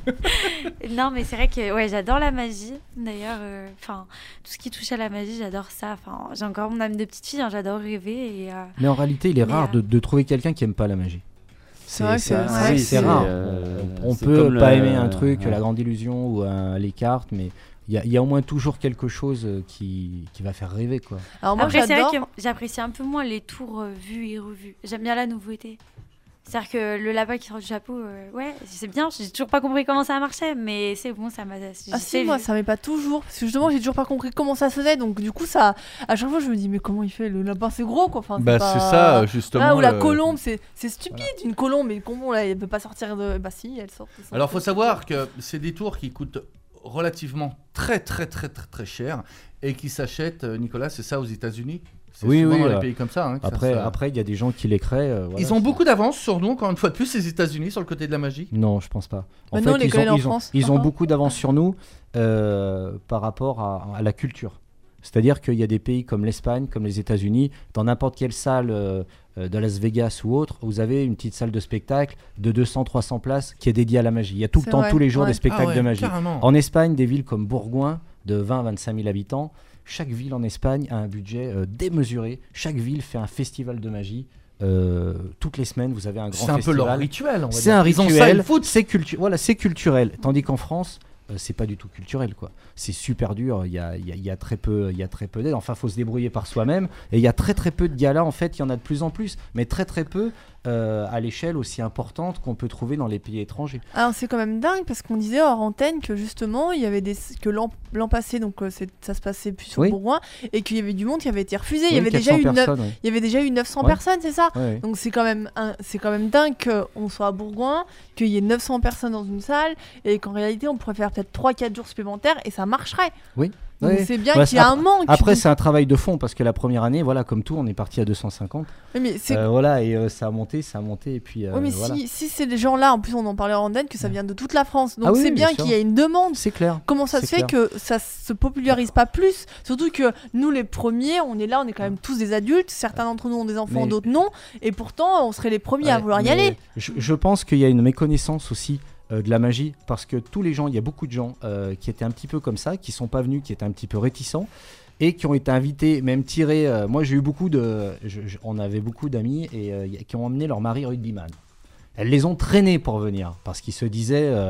Non, mais c'est vrai que ouais, j'adore la magie. D'ailleurs, euh, enfin, tout ce qui touche à la magie, j'adore ça. Enfin, j'ai encore mon âme de petite fille, hein, j'adore rêver. Et, euh, Mais en réalité, il est Mais, rare euh, de, de trouver quelqu'un qui aime pas la magie. C'est vrai que c'est- c'est- c'est- ouais, c'est c'est- rare. euh, on on c'est peut comme pas le- aimer un truc, ouais. la grande illusion ou un- les cartes, mais il y, a- il y a au moins toujours quelque chose euh, qui, qui va faire rêver, quoi. Alors moi Après, c'est j'adore. vrai que j'apprécie un peu moins les tours euh, vus et revus. J'aime bien la nouveauté. C'est-à-dire que le lapin qui sort du chapeau, euh, ouais, c'est bien. J'ai toujours pas compris comment ça marchait, mais c'est bon, ça m'a. Ah j'ai si, moi vu. ça m'est pas toujours, parce que justement j'ai toujours pas compris comment ça se faisait, donc du coup ça, à chaque fois je me dis mais comment il fait, le lapin c'est gros quoi, enfin, Bah pas- c'est ça justement. Ah, ou la le- colombe, c'est c'est stupide, une colombe, mais comment là, elle peut pas sortir de... Bah si, elle sort. elle sort. Alors faut savoir que c'est des tours qui coûtent relativement très très très très très cher et qui s'achètent, euh, Nicolas, c'est ça aux États-Unis. C'est Oui, souvent oui, dans les euh, pays comme ça. hein, que ça Après, se- après, il y a des gens qui les créent. euh, voilà, Ils ont c'est- beaucoup d'avance sur nous, encore une fois de plus, les États-Unis sur le côté de la magie. Non, je pense pas. En Bah non, on les ils, connaît ont, en ils, ont, France. ils ont Ah. beaucoup d'avance sur nous euh, par rapport à, à la culture. C'est-à-dire qu'il y a des pays comme l'Espagne, comme les États-Unis, dans n'importe quelle salle euh, euh, de Las Vegas ou autre, vous avez une petite salle de spectacle de deux cents à trois cents places qui est dédiée à la magie. Il y a tout le C'est temps, vrai, tous les jours, ouais. des spectacles Ah ouais, de magie. carrément. En Espagne, des villes comme Bourgoin, de vingt à vingt-cinq mille habitants, chaque ville en Espagne a un budget euh, démesuré. Chaque ville fait un festival de magie. Euh, toutes les semaines, vous avez un grand C'est un peu festival. leur rituel. on va C'est dire. un Ils ont ça, rituel, ils foutent. c'est cultu- voilà, c'est culturel. Tandis qu'en France, euh, c'est pas du tout culturel, quoi. C'est super dur. Il y a, il y a- il y a très peu, il y a très peu d'aide. Enfin, faut se débrouiller par soi-même. Et il y a très très peu de galas. En fait, il y en a de plus en plus, mais très très peu euh, à l'échelle aussi importante qu'on peut trouver dans les pays étrangers. Alors c'est quand même dingue parce qu'on disait hors antenne que justement il y avait des que l'an l'an passé donc euh, c'est- ça se passait plus sur Oui. Bourgoin et qu'il y avait du monde qui avait été refusé. il y Oui, avait déjà quatre eu cents neuf- personnes, ouais. il y avait déjà eu neuf cents Ouais. personnes, c'est ça? Ouais, ouais. Donc c'est quand même un- c'est quand même dingue qu'on soit à Bourgoin, qu'il y ait neuf cents personnes dans une salle et qu'en réalité on pourrait faire peut-être trois quatre jours supplémentaires et ça marcherait. Oui. Donc Ouais. c'est bien Bah, qu'il y a c'est- un manque. Après, c'est un travail de fond parce que la première année, voilà, comme tout, on est parti à deux cent cinquante. Oui, mais c'est Euh, voilà, et euh, ça a monté, ça a monté, et puis euh, oui, mais voilà. si, si c'est des gens là, en plus on en parlait en antenne, que ça vient de toute la France. Donc Ah oui, c'est oui, bien bien qu'il sûr. y ait une demande. C'est clair. Comment ça C'est se fait clair. que ça se popularise pas plus? Surtout que nous les premiers, on est là, on est quand même tous des adultes. Certains d'entre nous ont des enfants, Mais- d'autres non. Et pourtant, on serait les premiers à Ouais, vouloir y mais aller. Je, je pense qu'il y a une méconnaissance aussi euh, de la magie parce que tous les gens, il y a beaucoup de gens euh, qui étaient un petit peu comme ça, qui sont pas venus, qui étaient un petit peu réticents et qui ont été invités, même tirés. euh, moi, j'ai eu beaucoup de, je- je- on avait beaucoup d'amis et euh, y- qui ont emmené leur mari rugbyman. Elles les ont traînés pour venir parce qu'ils se disaient, euh,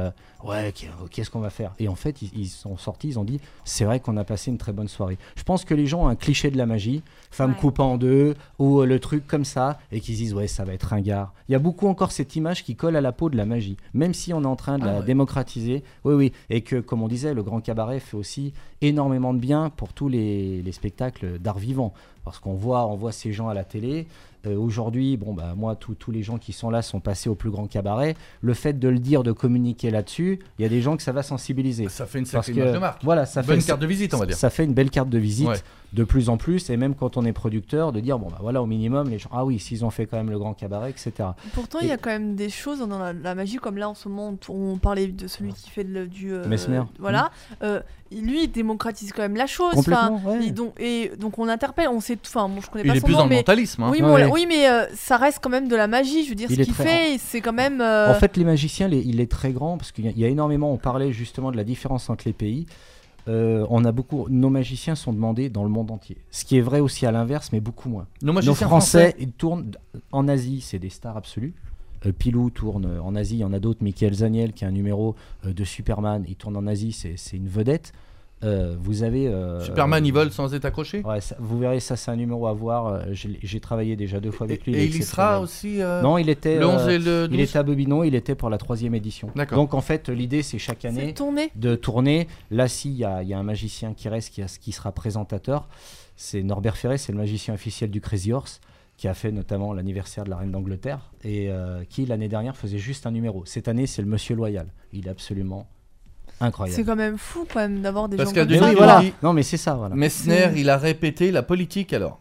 Ouais, qu'est-ce qu'on va faire? Et en fait, ils, ils sont sortis, ils ont dit, c'est vrai qu'on a passé une très bonne soirée. Je pense que les gens ont un cliché de la magie, femme Ouais. coupée en deux, ou euh, le truc comme ça, et qu'ils se disent, ouais, ça va être ringard. Il y a beaucoup encore cette image qui colle à la peau de la magie, même si on est en train de Ah la ouais. démocratiser. Oui, oui, et que, comme on disait, le Grand Cabaret fait aussi énormément de bien pour tous les, les spectacles d'art vivant. Parce qu'on voit, on voit ces gens à la télé. Euh, aujourd'hui, bon, bah, moi, tous tous les gens qui sont là sont passés au plus grand cabaret. Le fait de le dire, de communiquer là-dessus, il y a des gens que ça va sensibiliser. Ça fait une Parce sacrée que, image de marque. voilà, ça Bonne fait carte de visite, on va dire. Ça fait une belle carte de visite Ouais. de plus en plus. Et même quand on est producteur, de dire, bon, bah voilà, au minimum, les gens, ah oui, s'ils ont fait quand même le grand cabaret, et cetera. Pourtant, il y a quand même des choses dans la, la magie, comme là en ce moment, on, on parlait de celui qui fait le, du. euh, Mesmer. Voilà. Euh, lui, il démocratise quand même la chose. Complètement, Enfin, ouais. il- donc, et donc, on interpelle, on sait tout. Enfin, bon, je connais Il pas est son plus nom, dans le mais. mentalisme. hein. Oui, mais, Ouais. on- oui, mais euh, ça reste quand même de la magie. Je veux dire, Il ce est qu'il très- fait, c'est quand même. euh, En fait, les magiciens, les- il est très grand parce qu'il y, a- il y a énormément. On parlait justement de la différence entre les pays. Euh, on a beaucoup. Nos magiciens sont demandés dans le monde entier. Ce qui est vrai aussi à l'inverse, mais beaucoup moins. Nos magiciens Nos Français, ils tournent en Asie, c'est des stars absolues. Euh, Pilou tourne en Asie, il y en a d'autres. Michael Zaniel, qui a un numéro euh, de Superman, il tourne en Asie, c'est c'est une vedette. Euh, vous avez. euh, Superman, euh, il vole sans être accroché. Ouais, ça- vous verrez, ça, c'est un numéro à voir. Euh, J'ai j'ai travaillé déjà deux fois Et, avec lui. et est il y sera exceptionnel. aussi euh, Non, il était. le onze euh, et le il douze. était à Bobino, il était pour la troisième édition. D'accord. Donc en fait, l'idée, c'est chaque c'est année tourné. de tourner. Là, si, il y, a il y a un magicien qui reste, qui, a- qui sera présentateur. C'est Norbert Ferré, c'est le magicien officiel du Crazy Horse, qui a fait notamment l'anniversaire de la Reine d'Angleterre, et euh, qui, l'année dernière, faisait juste un numéro. Cette année, c'est le Monsieur Loyal. Il est absolument incroyable. C'est quand même fou, quand même, d'avoir des Pascal gens Mais comme Denis, oui, ça. il voilà. dit- Non, mais c'est ça, voilà. Messner, C'est- il a répété la politique alors.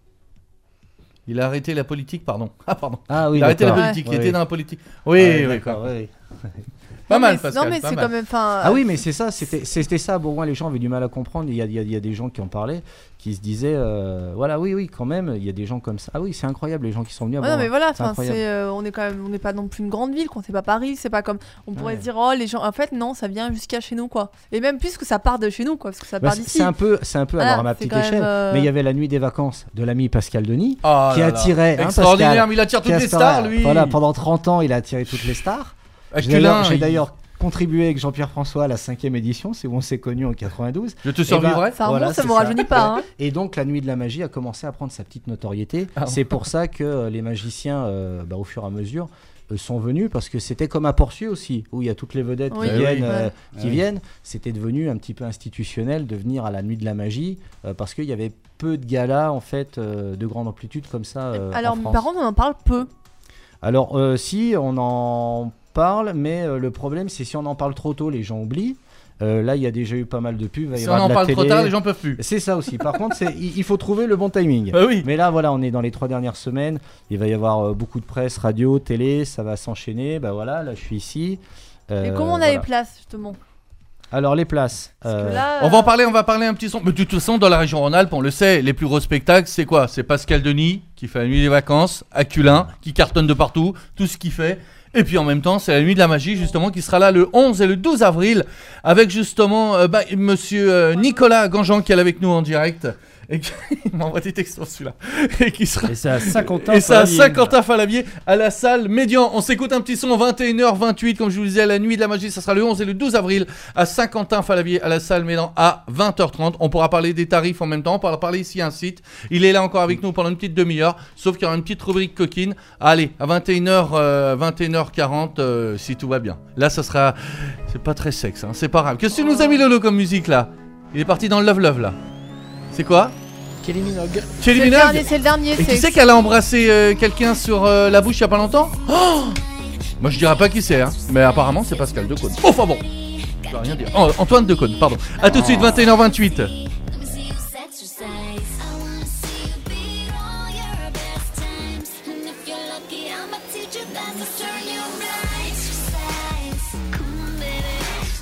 Il a arrêté la politique, pardon. Ah, pardon. Ah oui, il a arrêté la d'accord. politique, il Ouais, était ouais. dans la politique. Oui, Ouais, oui, d'accord, quoi. ouais, ouais. Pas Non, mal, mais- Pascal. Non, mais pas c'est mal. quand même. enfin, Ah oui, mais c'est ça, c'était c'était ça. Bon, moi, les gens avaient du mal à comprendre. Il y a, il y a- il y a des gens qui en parlaient, qui se disaient, euh, voilà, oui, oui, quand même, il y a des gens comme ça. Ah oui, c'est incroyable, les gens qui sont venus. Ouais, Ah non bon, mais voilà, c'est enfin, incroyable. c'est, euh, on est quand même, on n'est pas non plus une grande ville, quoi. C'est pas Paris, c'est pas comme, on pourrait Ouais. se dire, oh les gens, en fait non, ça vient jusqu'à chez nous, quoi. Et même plus que ça part de chez nous, quoi, parce que ça Bah, part c'est d'ici. c'est un peu, c'est un peu Voilà, alors à ma c'est petite quand même, échelle. euh, Mais il y avait la nuit des vacances de l'ami Pascal Denis, Oh qui là là. attirait, hein, Extraordinaire, Pascal, mais il attire toutes qui les attira- stars, lui. Voilà, pendant trente ans, il a attiré toutes les stars. J'ai Aculin, d'ailleurs- J'ai il- d'ailleurs contribué avec Jean-Pierre François à la cinquième édition, c'est où on s'est connus en quatre-vingt-douze. Je te Eh ben, survivrai. Ça remonte, Voilà, ça c'est me rajeunit pas, hein. Et donc la nuit de la magie a commencé à prendre sa petite notoriété. Ah C'est pour ça que euh, les magiciens, euh, bah, au fur et à mesure, euh, sont venus, parce que c'était comme à Portieux aussi, où il y a toutes les vedettes Oui, qui oui. viennent. Ouais. euh, Ah qui oui. viennent. C'était devenu un petit peu institutionnel de venir à la nuit de la magie, euh, parce qu'il y avait peu de galas en fait euh, de grande amplitude comme ça. euh, Alors, en France. par contre, on en parle peu. Alors euh, si on en parle, mais euh, le problème c'est si on en parle trop tôt, les gens oublient. Euh, là, il y a déjà eu pas mal de pubs. il va y Si on avoir en de la parle trop télé. tard, les gens peuvent plus. C'est ça aussi. Par contre, c'est- il il faut trouver le bon timing. Bah oui. Mais là, voilà, on est dans les trois dernières semaines. Il va y avoir euh, beaucoup de presse, radio, télé, ça va s'enchaîner. Bah voilà, là, je suis ici. Euh, Et comment on a voilà. les places, justement? Alors les places. Parce euh, que là, On va en euh, parler, on va parler un petit son. Mais de toute façon, dans la région Rhône-Alpes, on le sait, les plus gros spectacles, c'est quoi? C'est Pascal Denis qui fait la nuit des vacances, Aculin qui cartonne de partout, tout ce qu'il fait. Et puis en même temps, c'est la nuit de la magie justement qui sera là le onze et le douze avril avec justement euh, bah, monsieur euh, Nicolas Ganjean qui est là avec nous en direct. Et qui il m'envoie des textos celui-là. Et qui sera Et c'est à Saint-Quentin. Et ça à Falavier. Saint-Quentin-Falavier à la salle Médian. On s'écoute un petit son vingt et une heures vingt-huit comme je vous le disais, la nuit de la magie, ça sera le onze et le douze avril à Saint-Quentin-Falavier à la salle Médian à vingt heures trente. On pourra parler des tarifs en même temps, on pourra parler ici un site. Il est là encore avec nous pendant une petite demi-heure, sauf qu'il y aura une petite rubrique coquine. Allez, à vingt et une heures, euh, vingt et une heures quarante euh, si tout va bien. Là, ça sera c'est pas très sexe, hein, c'est pas grave. Qu'est-ce que tu nous as mis Lolo comme musique là? Il est parti dans le love love là. C'est quoi? Kelly Minogue. Kylie c'est le Minogue. dernier, c'est le dernier. Et qui c'est- c'est qu'elle a embrassé euh, quelqu'un sur euh, la bouche il y a pas longtemps? Oh, moi je dirais pas qui c'est, hein. Mais apparemment c'est Pascal Decaune. Oh, enfin bon, je dois rien dire. Oh, Antoine Decaune, pardon. A tout de suite, vingt et une heures vingt-huit. Let me see you exercise. I wanna see you beat all your best times. And if you're lucky, I'ma teach you that to turn you right. Exercise, come on, baby.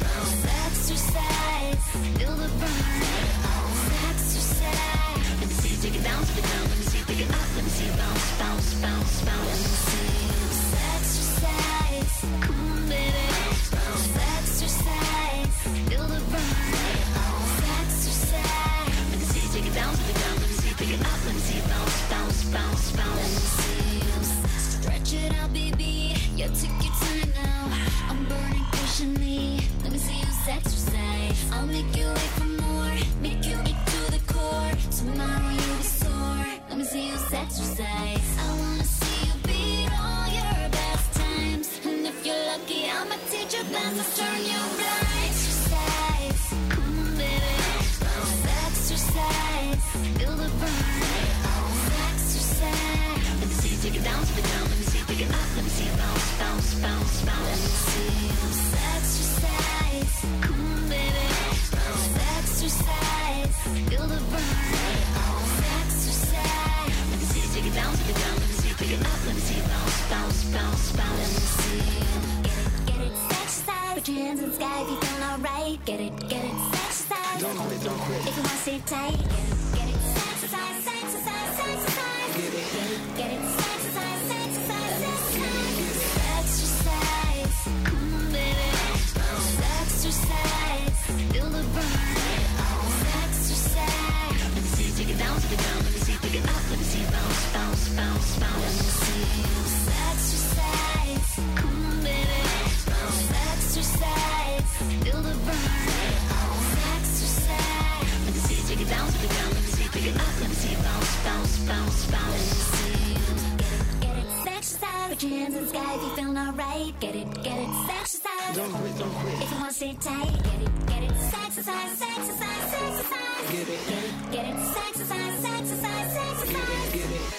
Exercise, feel the burn. Exercise. Let me see you take it down, take it down. Let me see you take it up. Let me see you bounce, bounce, bounce, bounce. Let me see you exercise. Come on, baby. Exercise, feel the burn. Exercise. Let me see you take it down, take it down. Let me see you take it up. Let me see you bounce, bounce, bounce, bounce. Let me see you stretch it out, baby. You took your Let's turn you right. Exercise, come on baby. Exercise, feel the burn. Exercise. Let me see you take it down, take it down. Let me see you take it up. Let me see you bounce, bounce, bounce, bounce. Let me see you exercise, come on baby. Exercise, feel the burn. Exercise. Let me see you take it down, take it down. Let me see you take it up. Let me see you bounce, bounce, bounce, bounce. Let me see you get it, get it, exercise. Put your hands in the sky if you feel alright. Get it, get it, exercise. Don't quit, don't quit. If you want to stay tight, get it, get it, exercise, exercise, exercise. Get it, get it, get it, exercise, exercise, exercise. Exercise, come on baby. Exercise, feel the burn. Exercise. Let me see you take it down, take it down. Let me see you take it up. Let me see you bounce, bounce, bounce, bounce. Let me see you exercise, come on baby. Exercise, feel the burn. Exercise. Let me see you take it down, take it down. Let me see you take it up. Let me see you bounce, bounce, bounce, bounce. Let me see you get it, get it, exercise. Put your hands in the sky if you feeling alright. Get it, get it, exercise. Don't quit, don't quit. If you want to stay tight, get it, get it, exercise, exercise, exercise. Get it, get it, get it, exercise, exercise, exercise. Get it.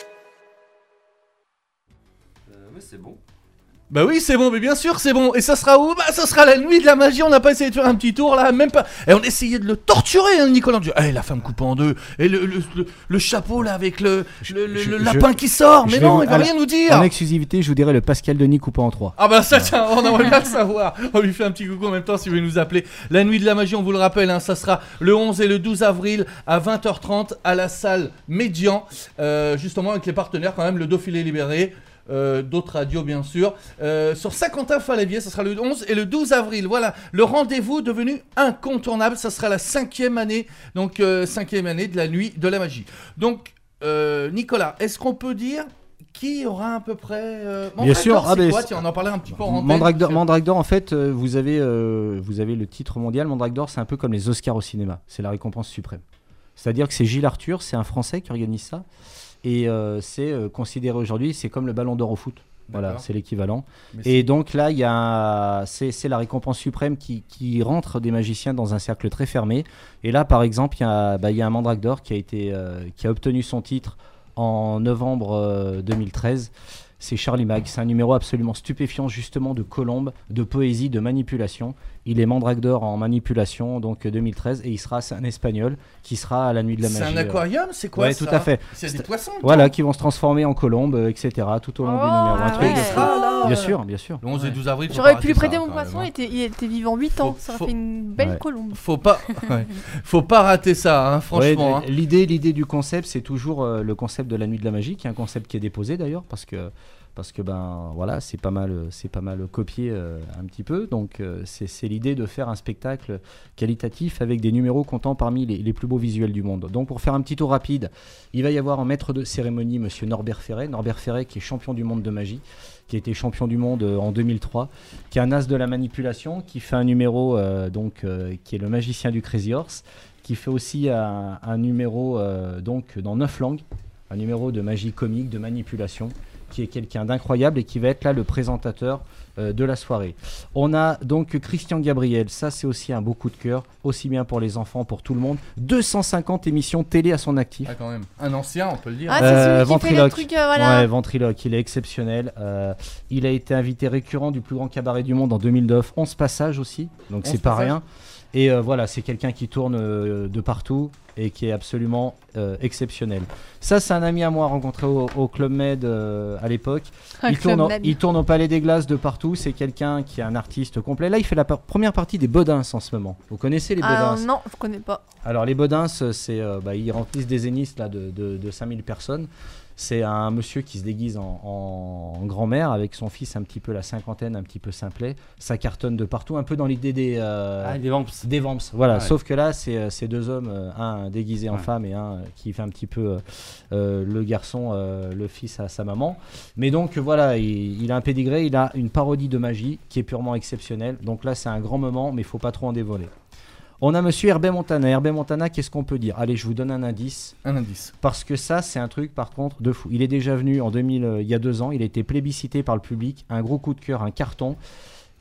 Euh, ouais, c'est bon. Bah oui, c'est bon, mais bien sûr, c'est bon. Et ça sera où? Bah ça sera la nuit de la magie. On n'a pas essayé de faire un petit tour là, même pas. Et on essayait de le torturer, hein, Nicolas. Eh, la femme coupée en deux. Et le, le, le, le chapeau là avec le, le, le, je- le je- lapin qui sort. je Mais vais non, vous- il va alors, rien nous dire. En exclusivité, je vous dirais le Pascal Denis coupé en trois. Ah bah ça tiens, on aimerait bien le savoir. On lui fait un petit coucou en même temps si vous voulez nous appeler. La nuit de la magie, on vous le rappelle, hein, ça sera le onze et le douze avril à vingt heures trente à la salle Médian. Euh, justement avec les partenaires quand même, le Dauphiné Libéré. Euh, d'autres radios bien sûr, euh, sur Saint-Quentin-Falavier, ça sera le onze et le douze avril. Voilà, le rendez-vous devenu incontournable, ça sera la cinquième année, donc euh, cinquième année de la nuit de la magie. Donc, euh, Nicolas, est-ce qu'on peut dire qui aura à peu près euh... Bien sûr, Mandragore, ah, c'est ben, quoi c'est- Tiens, on en parlait un petit peu en antenne. Mandragore, Mandragore, en fait, euh, vous avez, euh, vous avez le titre mondial. Mandragore, c'est un peu comme les Oscars au cinéma. C'est la récompense suprême. C'est-à-dire que c'est Gilles Arthur, c'est un Français qui organise ça. Et euh, c'est euh, considéré aujourd'hui, c'est comme le Ballon d'Or au foot. Voilà, D'accord. c'est l'équivalent. Mais Et c'est- donc là, il y a un- c'est, c'est la récompense suprême qui, qui rentre des magiciens dans un cercle très fermé. Et là, par exemple, il y a, bah, il y a un Mandragore qui a, été, euh, qui a obtenu son titre en novembre euh, deux mille treize. C'est Charlie Mag. C'est un numéro absolument stupéfiant, justement, de colombe, de poésie, de manipulation. Il est Mandragore en manipulation, donc deux mille treize, et il sera, c'est un Espagnol qui sera à la nuit de la C'est magie. un aquarium, c'est quoi Ouais, ça tout à fait. C'est des C'est- poissons. Voilà, qui vont se transformer en colombe, euh, et cetera, tout au long du Oh, numéro. Un ah truc de ouais. fou. Oh là. Bien sûr, bien sûr. Le onze et douze avril. faut J'aurais pas pu lui rater prêter ça, mon quand poisson, même, il hein. était, il était vivant huit ans. Faut- Ça aurait faut- fait une belle Ouais. colombe. Faut pas, ouais. Faut pas rater ça, hein, franchement. Ouais, hein. l'idée, l'idée du concept, c'est toujours euh, le concept de la nuit de la magie, qui est un concept qui est déposé d'ailleurs, parce que parce que ben voilà, c'est pas mal, c'est pas mal copié euh, un petit peu. Donc euh, c'est, c'est l'idée de faire un spectacle qualitatif avec des numéros comptant parmi les, les plus beaux visuels du monde. Donc pour faire un petit tour rapide, il va y avoir en maître de cérémonie Monsieur Norbert Ferret, Norbert Ferret qui est champion du monde de magie, qui a été champion du monde euh, en deux mille trois, qui est un as de la manipulation, qui fait un numéro euh, donc euh, qui est le magicien du Crazy Horse, qui fait aussi un, un numéro euh, donc dans neuf langues, un numéro de magie comique, de manipulation, qui est quelqu'un d'incroyable et qui va être là le présentateur euh, de la soirée. On a donc Christian Gabriel, ça c'est aussi un beau coup de cœur, aussi bien pour les enfants, pour tout le monde. deux cent cinquante émissions télé à son actif. Ah, quand même. Un ancien, on peut le dire. Ah, c'est Euh, celui qui fait le truc, euh, voilà. Ouais, Ventriloque, il est exceptionnel. Euh, il a été invité récurrent du plus grand cabaret du monde en deux mille neuf, onze passages aussi, donc onze c'est pas passages. rien. Et euh, voilà, c'est quelqu'un qui tourne euh, de partout et qui est absolument euh, exceptionnel. Ça, c'est un ami à moi rencontré au, au Club Med euh, à l'époque. Un Il Club tourne, au, Med. il tourne au Palais des Glaces de partout. C'est quelqu'un qui est un artiste complet. Là, il fait la par- première partie des Bodins en ce moment. Vous connaissez les Ah, Bodins? non, je connais pas. Alors les Bodins, c'est, euh, bah, ils remplissent des zéniths là, de, de, de cinq mille personnes. C'est un monsieur qui se déguise en, en- en grand-mère avec son fils un petit peu la cinquantaine, un petit peu simplet. Ça cartonne de partout, un peu dans l'idée des, euh, Ah, des vamps. des vamps. Voilà, Ouais. sauf que là, c'est, euh, c'est deux hommes, euh, un déguisé en Ouais. femme et un euh, qui fait un petit peu euh, euh, le garçon, euh, le fils à sa maman. Mais donc voilà, il, il a un pédigré, il a une parodie de magie qui est purement exceptionnelle. Donc là, c'est un grand moment, mais il faut pas trop en dévoiler. On a monsieur Herbé Montana. Herbé Montana, qu'est-ce qu'on peut dire? Allez, je vous donne un indice. Un indice. Parce que ça, c'est un truc, par contre, de fou. Il est déjà venu en deux mille, euh, il y a deux ans. Il a été plébiscité par le public. Un gros coup de cœur, un carton.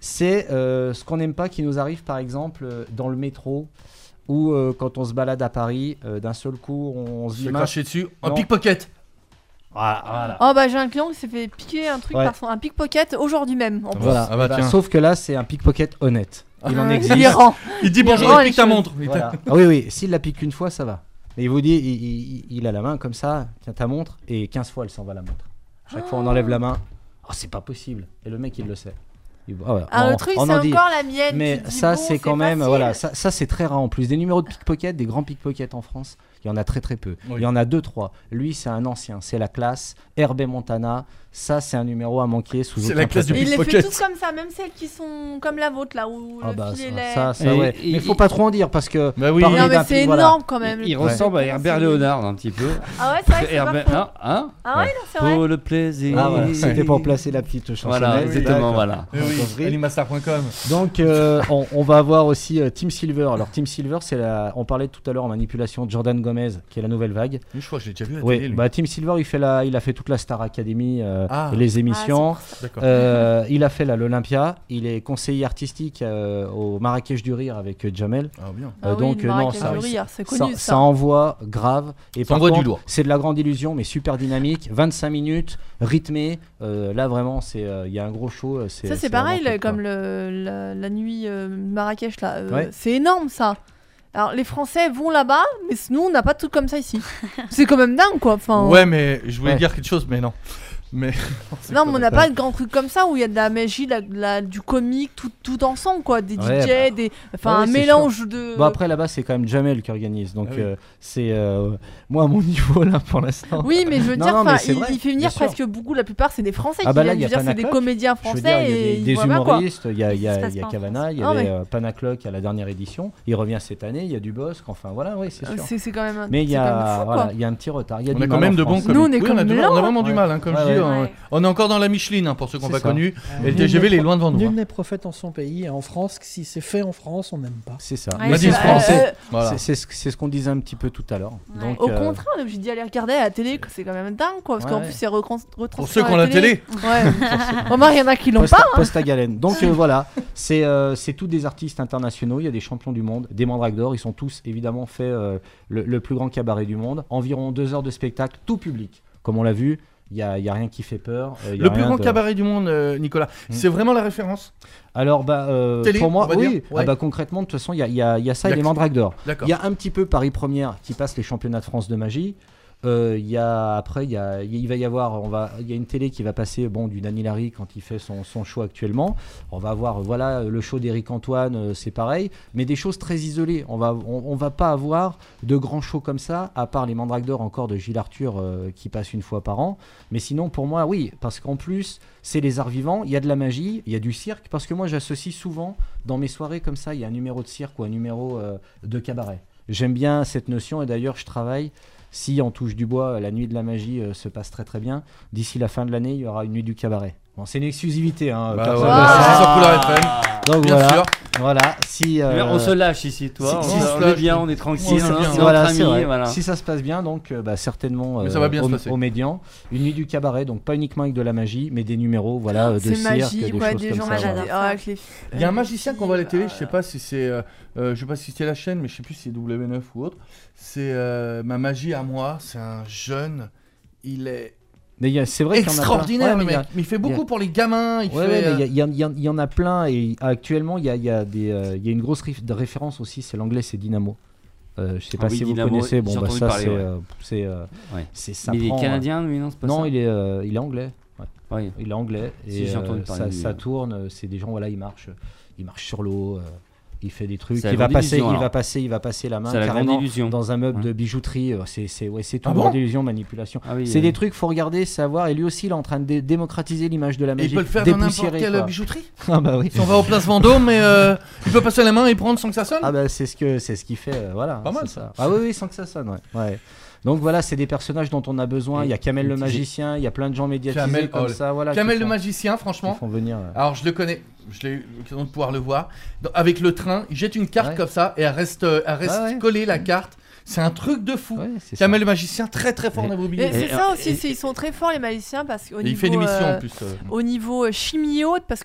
c'est euh, ce qu'on n'aime pas qui nous arrive par exemple euh, dans le métro ou euh, quand on se balade à Paris, euh, d'un seul coup on, on se Se dit fait mince. cracher dessus. Un Non. pickpocket. Voilà, voilà. Oh bah j'ai un client qui s'est fait piquer un truc Ouais. par son un pickpocket aujourd'hui même. En plus. Voilà. Ah bah Bah, tiens. sauf que là c'est un pickpocket honnête. Il en Ah, existe. il rend. Il dit Il bonjour, rend il les pique ta choses. montre. Voilà. Ah oui, oui, s'il la pique une fois, ça va. Mais il vous dit, il, il- il a la main comme ça, tiens ta montre, et quinze fois elle s'en va la montre. Chaque fois on enlève la main, oh c'est pas possible. Et le mec il le sait. Il- ah ouais, Ah, on- le truc on c'est en dit. encore la mienne. Mais tu te dis, ça bon, c'est quand même, facile. voilà, ça, ça c'est très rare en plus. Des numéros de pickpocket, des grands pickpockets en France, il y en a très très peu. Oui. Il y en a deux trois. Lui c'est un ancien, c'est la classe. Herbé Montana, ça c'est un numéro à manquer sous C'est aucun la classe du Et il les fait pickpocket. tous comme ça, même celles qui sont comme la vôtre là où Ah le bah filet ça, lait. ça, ça, Et- ouais. et- Mais faut pas trop en dire parce que. Bah oui. parler Non mais d'un c'est pi- énorme voilà. quand même. Il le ressemble à truc. Herbert Léonard un petit peu. Ah ouais c'est vrai que c'est pas Herbert, faux. hein, hein Ah ouais non c'est vrai. Pour le plaisir. Ah voilà, c'était pour placer la petite chansonnette. Voilà, exactement, D'accord. voilà. Eh oui, Compris. Animastar point com. Donc euh, on, on va avoir aussi euh, Team Silver. Alors Team Silver, c'est la. On parlait tout à l'heure en manipulation de Jordan Gomez, qui est la nouvelle vague. Je crois que je l'ai déjà vu à la Oui, télé, lui. bah Team Silver, il fait la, il a fait toute la Star Academy, euh, Ah. et les émissions. D'accord. Euh, il a fait là, l'Olympia. Il est conseiller artistique euh, au Marrakech du Rire avec euh, Jamel. Ah bien. Ah Euh, oui, donc le euh, non, Marrakech ça, du Rire, c'est ça, connu ça ça. envoie grave. Et Ça par envoie du contre, lourd. c'est de la grande illusion, mais super dynamique. vingt-cinq minutes, rythmé. Euh, là vraiment, c'est, euh, il y a un gros show. euh, C'est, Ça c'est pareil vraiment là, top, comme quoi. le, la, la nuit euh, Marrakech là. euh, Ouais. C'est énorme ça. Alors les Français vont là-bas, mais nous on n'a pas de truc comme ça ici. C'est quand même dingue quoi. Enfin, Ouais, mais je voulais Ouais. dire quelque chose, mais non. Mais non, mais on n'a pas de grands trucs comme ça où il y a de la magie, la- la- du comique, tout, tout ensemble quoi. Des Ouais, D J, bah. des, enfin Ouais, un c'est mélange de. Bon après là-bas c'est quand même Jamel qui organise, donc Ah oui. euh, c'est euh, moi à mon niveau là pour l'instant. Oui, mais je veux Non, dire, non, mais enfin, c'est il, vrai, il fait bien venir sûr. presque beaucoup, la plupart c'est des Français Ah qui bah là, viennent. il y a Je veux dire, c'est des Panacloc. comédiens Je veux français dire, il y a et des, ils des vont là-bas, quoi. humoristes, il y a, il y a, Ça se passe il y a pas en Cavana, il y Ah avait ouais. euh, Panacloc à la dernière édition, il revient cette année, il y a du Bosque, enfin voilà, oui c'est sûr. C'est c'est quand même un, Mais il y c'est quand même a, fou, voilà, quoi. il y a un petit retard. Il y a on du a quand mal même en de bons France. comiques. Nous, on est Oui, comme a, du- là, on a vraiment du ouais. mal, hein, comme Ouais, je dis. ouais, on- ouais. On est encore dans la Micheline, hein, pour ceux qui n'ont C'est pas ça. connu. Et le Nul T G V, il est n'est loin devant nous. Nul hein. n'est prophète en son pays. Et en France, si c'est fait en France, on n'aime pas. C'est ça. Ouais, Mais c'est c'est vrai. français. Euh, Voilà. C'est- C'est ce c'est ce qu'on disait un petit peu tout à l'heure. Ouais. Donc, Au euh, contraire, on est obligé d'y aller regarder à la télé, que c'est quand même dingue quoi. Parce qu'en Ouais. plus c'est recon- retranscrit. Pour ceux qui ont à la télé. Ouais. Remarque, il y en a qui l'ont Poste, pas. hein. poste à galène. Donc euh, voilà, c'est euh, c'est tous des artistes internationaux, il y a des champions du monde, des Mandrake d'Or, ils sont tous évidemment fait euh, le, le plus grand cabaret du monde. Environ deux heures de spectacle, tout public. Comme on l'a vu, il n'y a, il y a rien qui fait peur. euh, il y a Le plus rien grand de- cabaret du monde, euh, Nicolas. Mm. C'est vraiment la référence. Alors bah, euh, Télé, pour moi, on va oui. dire, ouais. Ah, bah, concrètement, de toute façon, il y a, il y a- il y a ça Il y et a les que- Mandrake d'Or. D'accord. Il y a un petit peu Paris Première qui passe les championnats de France de magie. Euh, Il y a après, il y a, il va y avoir, on va, il y a une télé qui va passer, bon, du Dany Larry quand il fait son, son show actuellement. On va avoir, voilà, le show d'Éric Antoine, euh, c'est pareil, mais des choses très isolées. On va, on, on va pas avoir de grands shows comme ça, à part les Mandrake d'Or encore de Gilles Arthur euh, qui passe une fois par an. Mais sinon, pour moi, oui, parce qu'en plus, c'est les arts vivants. Il y a de la magie, il y a du cirque, parce que moi, j'associe souvent dans mes soirées comme ça, il y a un numéro de cirque ou un numéro euh, de cabaret. J'aime bien cette notion et d'ailleurs, je travaille. Si on touche du bois, la nuit de la magie euh, se passe très très bien. D'ici la fin de l'année, il y aura une nuit du cabaret. Bon, c'est une exclusivité. Hein, Bah, personne ouais, ne bah, le c'est sait. sur Couleur F M. Donc Bien voilà, sûr. voilà. Si, euh, Eh bien, on se lâche ici, toi. si- on, si- on se est lâche, bien, oui. on est Ouais, tranquille, c'est hein, bien. c'est voilà, entre c'est amis, vrai. voilà. Si ça se passe bien, donc euh, bah, certainement Mais ça va bien au, se passer. au Médian, une nuit du cabaret, donc pas uniquement avec de la magie, mais des numéros, voilà, euh, de C'est cirque, magique, des ouais, choses des comme gens ça. magiques. voilà. j'adore Ah, ça. avec les- Il y a un magicien qu'on voit à la télé, je sais pas si c'est, euh, euh, je sais pas si c'était la chaîne, mais je sais plus si c'est W neuf ou autre. C'est euh, ma magie à moi. C'est un jeune. Il est Mais il y a- c'est vrai qu'il y en a plein. extraordinaire, Ouais, le mais mec. il y a- Mais il fait il y beaucoup a- pour les gamins. Il Ouais, fait. ouais, mais euh, il y, a- il y a- il y a- il y en a plein et actuellement il y a, il y a des, euh, il y a une grosse rif- de référence aussi, c'est l'anglais, c'est Dynamo. Euh, je sais pas Ah oui, si vous Dynamo, connaissez, bon j'ai bah entendu ça parler, c'est, ouais. euh, c'est, euh, Ouais. c'est ça Mais il prend, est euh, canadien, lui, non, c'est pas non, ça il est, euh, il est anglais. Ouais. Ouais. Il est anglais Si, et j'ai entendu euh, parler ça, de lui, ça ouais. tourne. euh, C'est des gens, voilà, ils marchent, ils marchent sur l'eau. euh, il fait des trucs. C'est la Il va grande passer, illusion, il alors. va passer, il va passer la main C'est la grande carrément illusion. dans un meuble Ouais. de bijouterie. euh, C'est, c'est, ouais, c'est tout. Ah bon grande illusion, manipulation. Ah oui, C'est euh, des trucs, faut regarder, savoir. Et lui aussi, il est en train de dé- démocratiser l'image de la Et magie. il peut le faire dans n'importe dépoussiérer, quelle quoi. bijouterie. Ah bah oui. Si on va au Place Vendôme, mais euh, il peut passer la main et prendre sans que ça sonne. Ah bah c'est ce que c'est ce qu'il fait, euh, voilà. Pas mal, c'est ça. Ah oui oui, sans que ça sonne, ouais. ouais. Donc voilà, c'est des personnages dont on a besoin. Et- Il y a Kamel le et- magicien, il y a plein de gens médiatisés Kamel, comme oh, ça, voilà. Kamel qui le font- magicien, qui franchement. font venir. euh, Alors je le connais, je l'ai eu l'occasion de pouvoir le voir. Dans- avec le train, il jette une carte Ouais. comme ça et elle reste, euh, elle reste Ouais, ouais. collée la carte. C'est un truc de fou. ouais, c'est ça. Kamel le magicien, très très fort Et- en Et immobilier. c'est Et- ça et- aussi, c'est- ils sont très forts les magiciens parce qu'au Et niveau, il fait une émission euh, en plus. euh. au niveau euh, chimio, parce que c'est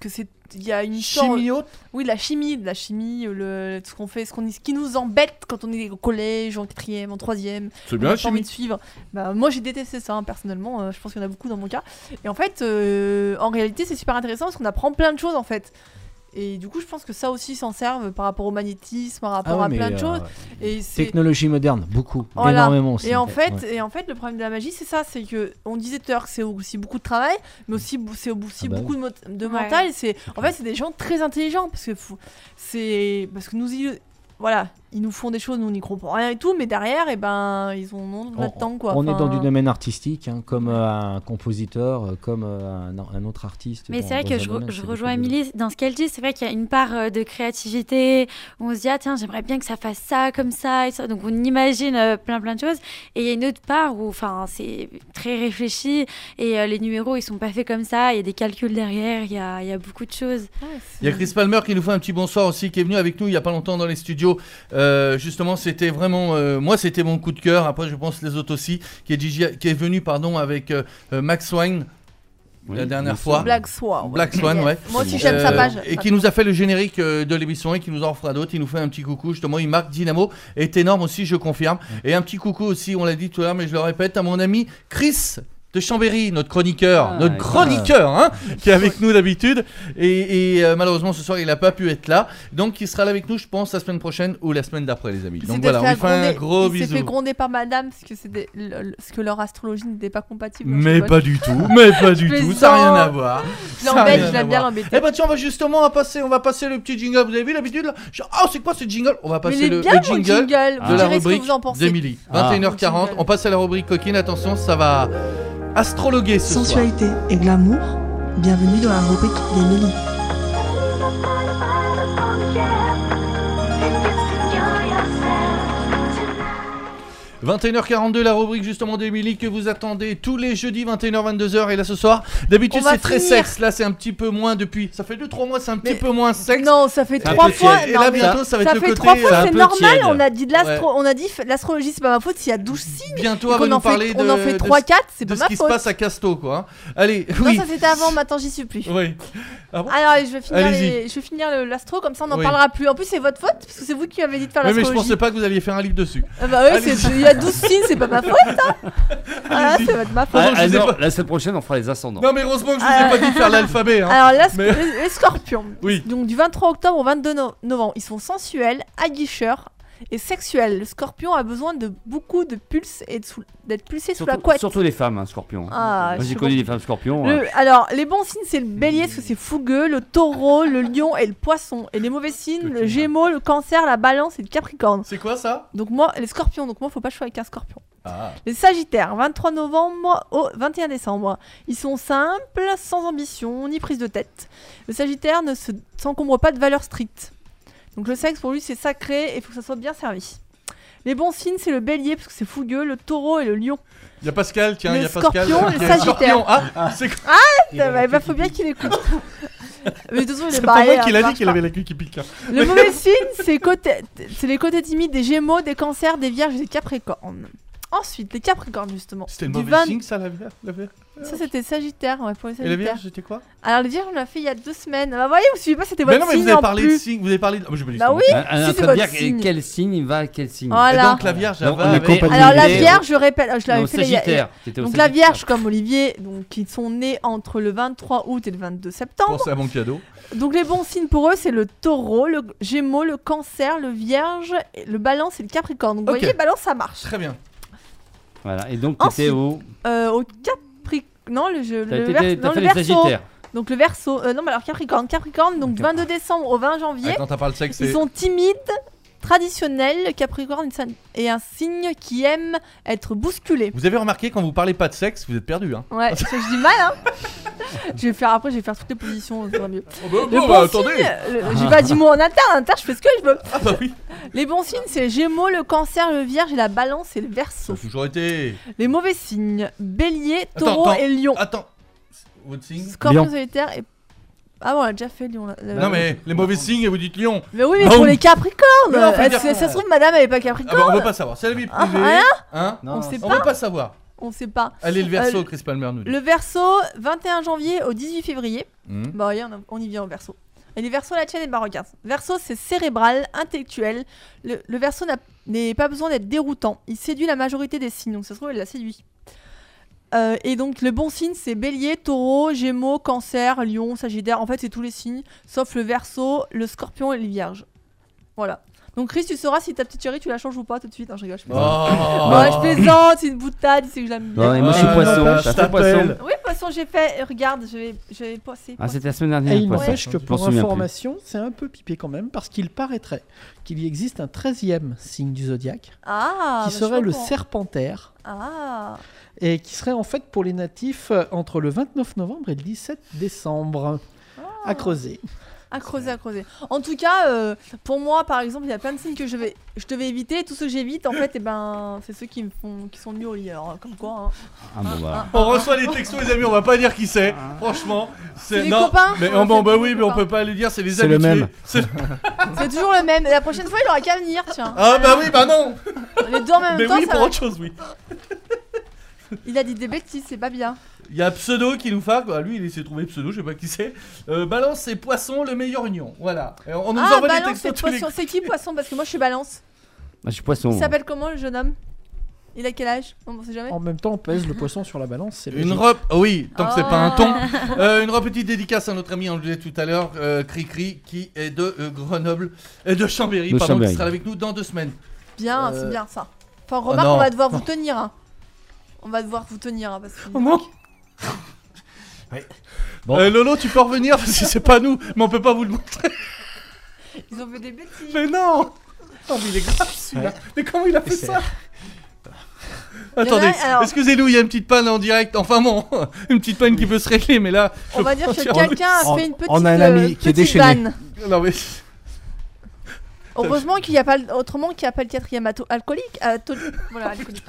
il y a une sorte- Chimie haute. Oui, la chimie, de la chimie, le, ce qu'on fait, ce, qu'on, ce qui nous embête quand on est au collège, en quatrième, en troisième. C'est On bien a la pas envie chimie. de suivre. Bah, moi, j'ai détesté ça, hein, personnellement. euh, je pense qu'il y en a beaucoup dans mon cas. Et en fait, euh, en réalité, c'est super intéressant parce qu'on apprend plein de choses, en fait. Et du coup, je pense que ça aussi s'en servent par rapport au magnétisme, par rapport Ah ouais, à mais, plein de euh, choses. Et c'est... Technologie moderne, beaucoup, Voilà. énormément aussi. Et en fait, Ouais. et en fait, le problème de la magie, c'est ça, c'est que on disait tout à l'heure que c'est aussi beaucoup de travail, mais aussi bou- c'est aussi Ah bah beaucoup de, mot- de Ouais. mental. Et c'est, en fait, c'est des gens très intelligents parce que faut- c'est parce que nous, y- voilà, ils nous font des choses, nous on n'y comprend rien et tout, mais derrière, et ben, ils ont nom On- là-dedans quoi. On est Enfin, dans du domaine artistique, hein, comme euh, un compositeur, euh, comme euh, un, un autre artiste. Mais dans- c'est vrai dans que un je, re- domaine, je c'est rejoins beaucoup de- Émilie dans ce qu'elle dit. C'est vrai qu'il y a une part euh, de créativité où on se dit, ah tiens, j'aimerais bien que ça fasse ça, comme ça, et ça. Donc on imagine euh, plein plein de choses. Et il y a une autre part où c'est très réfléchi et euh, les numéros, ils sont pas faits comme ça. Il y a des calculs derrière, il y a, il y a beaucoup de choses. ouais, c'est- Il y a Chris Palmer qui nous fait un petit bonsoir aussi, qui est venu avec nous il y a pas longtemps dans les studios. Euh, justement, c'était vraiment, euh, moi c'était mon coup de cœur. Après, je pense les autres aussi, qui est, Gigi- qui est venu pardon avec euh, euh, Max Wine Oui, la dernière bien fois. sûr. Black Swan. Black Swan, Yes. ouais. Moi aussi j'aime sa Euh, page. et qui nous a fait le générique euh, de l'émission et qui nous en fera d'autres. Il nous fait un petit coucou, justement. Il marque Dynamo est énorme aussi, je confirme. Et un petit coucou aussi, on l'a dit tout à l'heure, mais je le répète, à mon ami Chris de Chambéry, notre chroniqueur, Ah, notre ouais. chroniqueur, hein, qui est avec nous d'habitude. Et, et, euh, malheureusement, ce soir, il n'a pas pu être là. Donc, il sera là avec nous, je pense, la semaine prochaine ou la semaine d'après, les amis. Il Donc s'était voilà, on lui fait un gronder- gros il s'est fait bisou. gronder par madame parce que, c'est des- le- le- parce que leur astrologie n'était pas compatible. Mais Je sais pas du tout, mais pas du Je tout, ça n'a rien à plaisante. voir. Je Ça a l'embête, rien je à l'aime bien voir. l'embêter. Eh ben tiens, on va justement on va passer, on va passer le petit jingle. Vous avez vu l'habitude là Je- Oh, c'est quoi ce jingle On va Mais passer il est le, bien le mon jingle, jingle. de Vous la direz ce que rubrique vous en pensez. d'Emilie. Ah. vingt et une heures quarante, Jingle. on passe à la rubrique coquine. Attention, ça va astrologuer ce soir. Sensualité et glamour, bienvenue dans la rubrique d'Emilie. vingt et une heures quarante-deux, la rubrique justement d'Emilie que vous attendez tous les jeudis vingt et une heures vingt-deux heures. Et là ce soir, d'habitude On va c'est très finir. sexe. Là c'est un petit peu moins depuis. Ça fait deux trois mois, c'est un petit Mais- peu moins sexe. Non, ça fait C'est un trois peu fois. tiède. Et non, là mais bientôt ça va ça être le fait côté. trois fois, c'est un c'est peu normal. tiède. On a dit de l'astro, on a dit f- l'astrologie, c'est pas ma faute. S'il y a douze signes, Bientôt et elle va qu'on nous en parler fait, de, on en fait de trois, ce- quatre, c'est de pas ce ma qui se faute. passe à Casto quoi. hein. Allez, Non, oui. ça c'était avant. Maintenant, j'y suis plus. Oui. Ah bon Alors, je vais finir, Allez-y. les- je vais finir le- l'astro comme ça, on n'en Oui. parlera plus. En plus, c'est votre faute parce que c'est vous qui avez dit de faire Oui, mais je l'astrologie. pensais pas que vous alliez faire un livre dessus. Ah bah ouais, Allez-y. c'est- il y a douze signes, c'est pas ma faute. Hein. Ah, Allez-y. c'est votre ma faute. Pardon, Ah, je vous ai non, pas- la semaine prochaine, on fera les ascendants. Non mais heureusement que je vous Ah. ai pas dit de faire l'alphabet. Hein. Alors là, Mais- les, les scorpions. Oui. Donc du vingt-trois octobre au vingt-deux no- novembre, ils sont sensuels, aguicheurs et sexuels. Le scorpion a besoin de beaucoup de pulse et de sou- d'être pulsé sous la Surtout, couette. surtout les femmes, hein, scorpions. Ah, Moi, je j'ai connu pense- des femmes scorpions. Le- hein. alors, les bons signes, c'est le bélier, parce que c'est fougueux, le taureau, le lion et le poisson. Et les mauvais signes, le gémeaux, le cancer, la balance et le capricorne. C'est quoi ça Donc moi, les scorpions, donc moi, faut pas jouer avec un scorpion. Ah. Les sagittaires, vingt-trois novembre au vingt et un décembre. Ils sont simples, sans ambition, ni prise de tête. Le sagittaire ne se- s'encombre pas de valeurs strictes. Donc le sexe, pour lui, c'est sacré et il faut que ça soit bien servi. Les bons signes, c'est le bélier, parce que c'est fougueux, le taureau et le lion. Il y a Pascal, tiens, Le il y a Pascal. scorpion, qui le est sagittaire. scorpion. Ah, c'est Il bah, bah, faut bien qu'il écoute. Mais de toute façon, il est c'est pas barré, moi qui hein, l'a ça dit qu'il marche avait la queue qui pique. hein. pas. Le mauvais signe, c'est côté- c'est les côtés timides des gémeaux, des cancers, des vierges et des capricornes. Ensuite, les capricornes, justement. C'était le Du mauvais vingt signe ça la Vierge, la Vierge. Ça, c'était Sagittaire, ouais, pour les Et la Sagittaires. Vierge c'était quoi Alors, les vierges, on l'a fait il y a deux semaines. Bah, voyez, vous suivez pas, c'était Mais votre non mais signe vous avez en parlé de plus. signe, vous avez parlé de... Oh, je me l'ai Bah dit. oui, Ah, ah, si, ça c'est veut votre dire signe. quel signe il va à quel signe. Voilà. Et donc la Vierge elle Donc, va on est avec... compatible. Alors, la Compatibilité. vierge, je répète, je l'avais Non, fait il y a- Sagittaire. T'étais au Donc, la Sagittaire. vierge, comme Olivier, donc, ils sont nés entre le vingt-trois août et le vingt-deux septembre. Pensez à mon cadeau. Donc les bons signes pour eux, c'est le taureau, le gémeaux, le cancer, le vierge, et le balance et le capricorne. Donc Ok. vous voyez, balance, ça marche. Très bien. Voilà. Et donc, Ensuite, t'étais au. Euh, au capri... Non, le, jeu, T'as le, t'étais- vers- t'as non, fait le les verso. Sagittaires. Donc le verso. Euh, non, mais alors capricorne. Capricorne, donc du vingt-deux décembre au vingt janvier. Ah, quand t'as parlé de sexe, Ils c'est... sont timides, traditionnels. Le capricorne est un signe qui aime être bousculé. Vous avez remarqué quand vous parlez pas de sexe, vous êtes perdu hein. Ouais, c'est que je dis mal, hein. Je vais faire après, je vais faire toutes les positions, ça sera mieux. Oh bah, Le bon, bon bah, attendez. signe, le- j'ai pas dit mot en interne, en interne, je fais ce que je veux. Ah bah oui. Les bons signes, c'est le gémeaux, le cancer, le vierge et la balance et le Ça verso. a toujours été... Les mauvais signes, bélier, Attends, taureau attends. et lion. Attends. Votre signe Scorpion Lion. solitaire et... Ah bon, on a déjà fait lion. Là. Non mais les mauvais signes et vous dites lion. Mais oui, mais Boum. pour les capricornes Mais non, faut euh, dire- ça, ça se trouve, madame, elle est pas Ah capricorne. bah on veut pas savoir, c'est la vie Ah, privée. rien Hein Non, On non, sait On pas. veut pas savoir. On sait pas. Allez, le Verseau, Euh, Chris Palmer nous dit. Le Verseau, vingt et un janvier au dix-huit février. Mmh. Bah rien, on y vient au Verseau. Et les Verseaux, la tienne, et bah regarde. Verseau, c'est cérébral, intellectuel. Le, le Verseau n'a n'est pas besoin d'être déroutant. Il séduit la majorité des signes. Donc ça se trouve, elle l'a séduit. Euh, et donc le bon signe, c'est Bélier, Taureau, Gémeaux, Cancer, Lion, Sagittaire. En fait, c'est tous les signes, sauf le Verseau, le Scorpion et les Vierges. Voilà. Donc Chris, tu sauras si ta petite chérie, tu la changes ou pas tout de suite. Hein, je rigole, je plaisante. Oh. Ouais, je plaisante, c'est une boutade, il sait que je l'aime bien. Ouais, moi je suis Ah, poisson, bah, t'as je fait poisson. t'appelle. Oui, poisson, j'ai fait. Regarde, je vais, je vais passer. Ah, c'était la semaine dernière. Et il poisson. n'empêche que Je m'en pour souviens plus. information, c'est un peu pipé quand même, parce qu'il paraîtrait qu'il y existe un treizième signe du zodiaque, Ah, qui bah, je serait le comprends. serpentaire, Ah, et qui serait en fait pour les natifs euh, entre le vingt-neuf novembre et le dix-sept décembre. À creuser. à creuser, à creuser. En tout cas, euh, pour moi, par exemple, il y a plein de signes que je vais, je devais éviter. Tous ceux que j'évite, en fait, et ben, c'est ceux qui me font, qui sont mieux au lit. Alors, comme quoi. Hein. Ah bon, voilà. On reçoit des textos, les amis, on va pas dire qui c'est. Franchement, C'est les non, copains. Mais On oh, bon, fait bah des oui, mais on copains. peut pas le dire, c'est les C'est le habitués. même. C'est- C'est toujours le même. Et la prochaine fois, il aura qu'à venir, tiens. Ah bah oui, bah non. Les deux en même Mais temps, oui, ça pour va. autre chose, oui. Il a dit des bêtises, c'est pas bien. Il y a Pseudo qui nous fait, bah, lui il s'est trouvé Pseudo, je sais pas qui c'est. Euh, balance et Poisson, le meilleur union. Voilà. Et on on nous Ah, envoie des balance, c'est textos tous les poisson. C'est qui poisson? Parce que moi, je suis balance. Ah, je suis poisson. Il s'appelle comment, le jeune homme? Il a quel âge? On sait jamais. En même temps, on pèse le poisson sur la balance. C'est Une logique. robe, oh oui, tant que c'est Oh. pas un ton. Euh, une robe petite dédicace à notre ami, on le disait tout à l'heure, euh, Cricri, qui est de euh, Grenoble, et de Chambéry, De pardon, Chambéry. qui sera avec nous dans deux semaines. Bien, Euh, c'est bien ça. Enfin, remarque, non. on va devoir vous tenir. Hein. On va devoir vous tenir. Hein, parce que... Oh non. Bon. Euh, Lolo, tu peux revenir parce que c'est pas nous, mais on peut pas vous le montrer. Ils ont fait des bêtises. Mais non. Oh, mais il est grave celui-là. Mais comment il a fait C'est- ça? Attendez, alors- excusez-nous, il y a une petite panne en direct. Enfin bon, une petite panne qui peut se régler, mais là. On je va dire pense que qu'il y a- quelqu'un a On- fait une petite, on a un euh, ami qui est petite déchaîné. vanne. Non mais. Heureusement qu'il n'y a pas le- autrement qu'il n'y a pas le quatrième ato- alcoolique. ato- Voilà, alcoolique.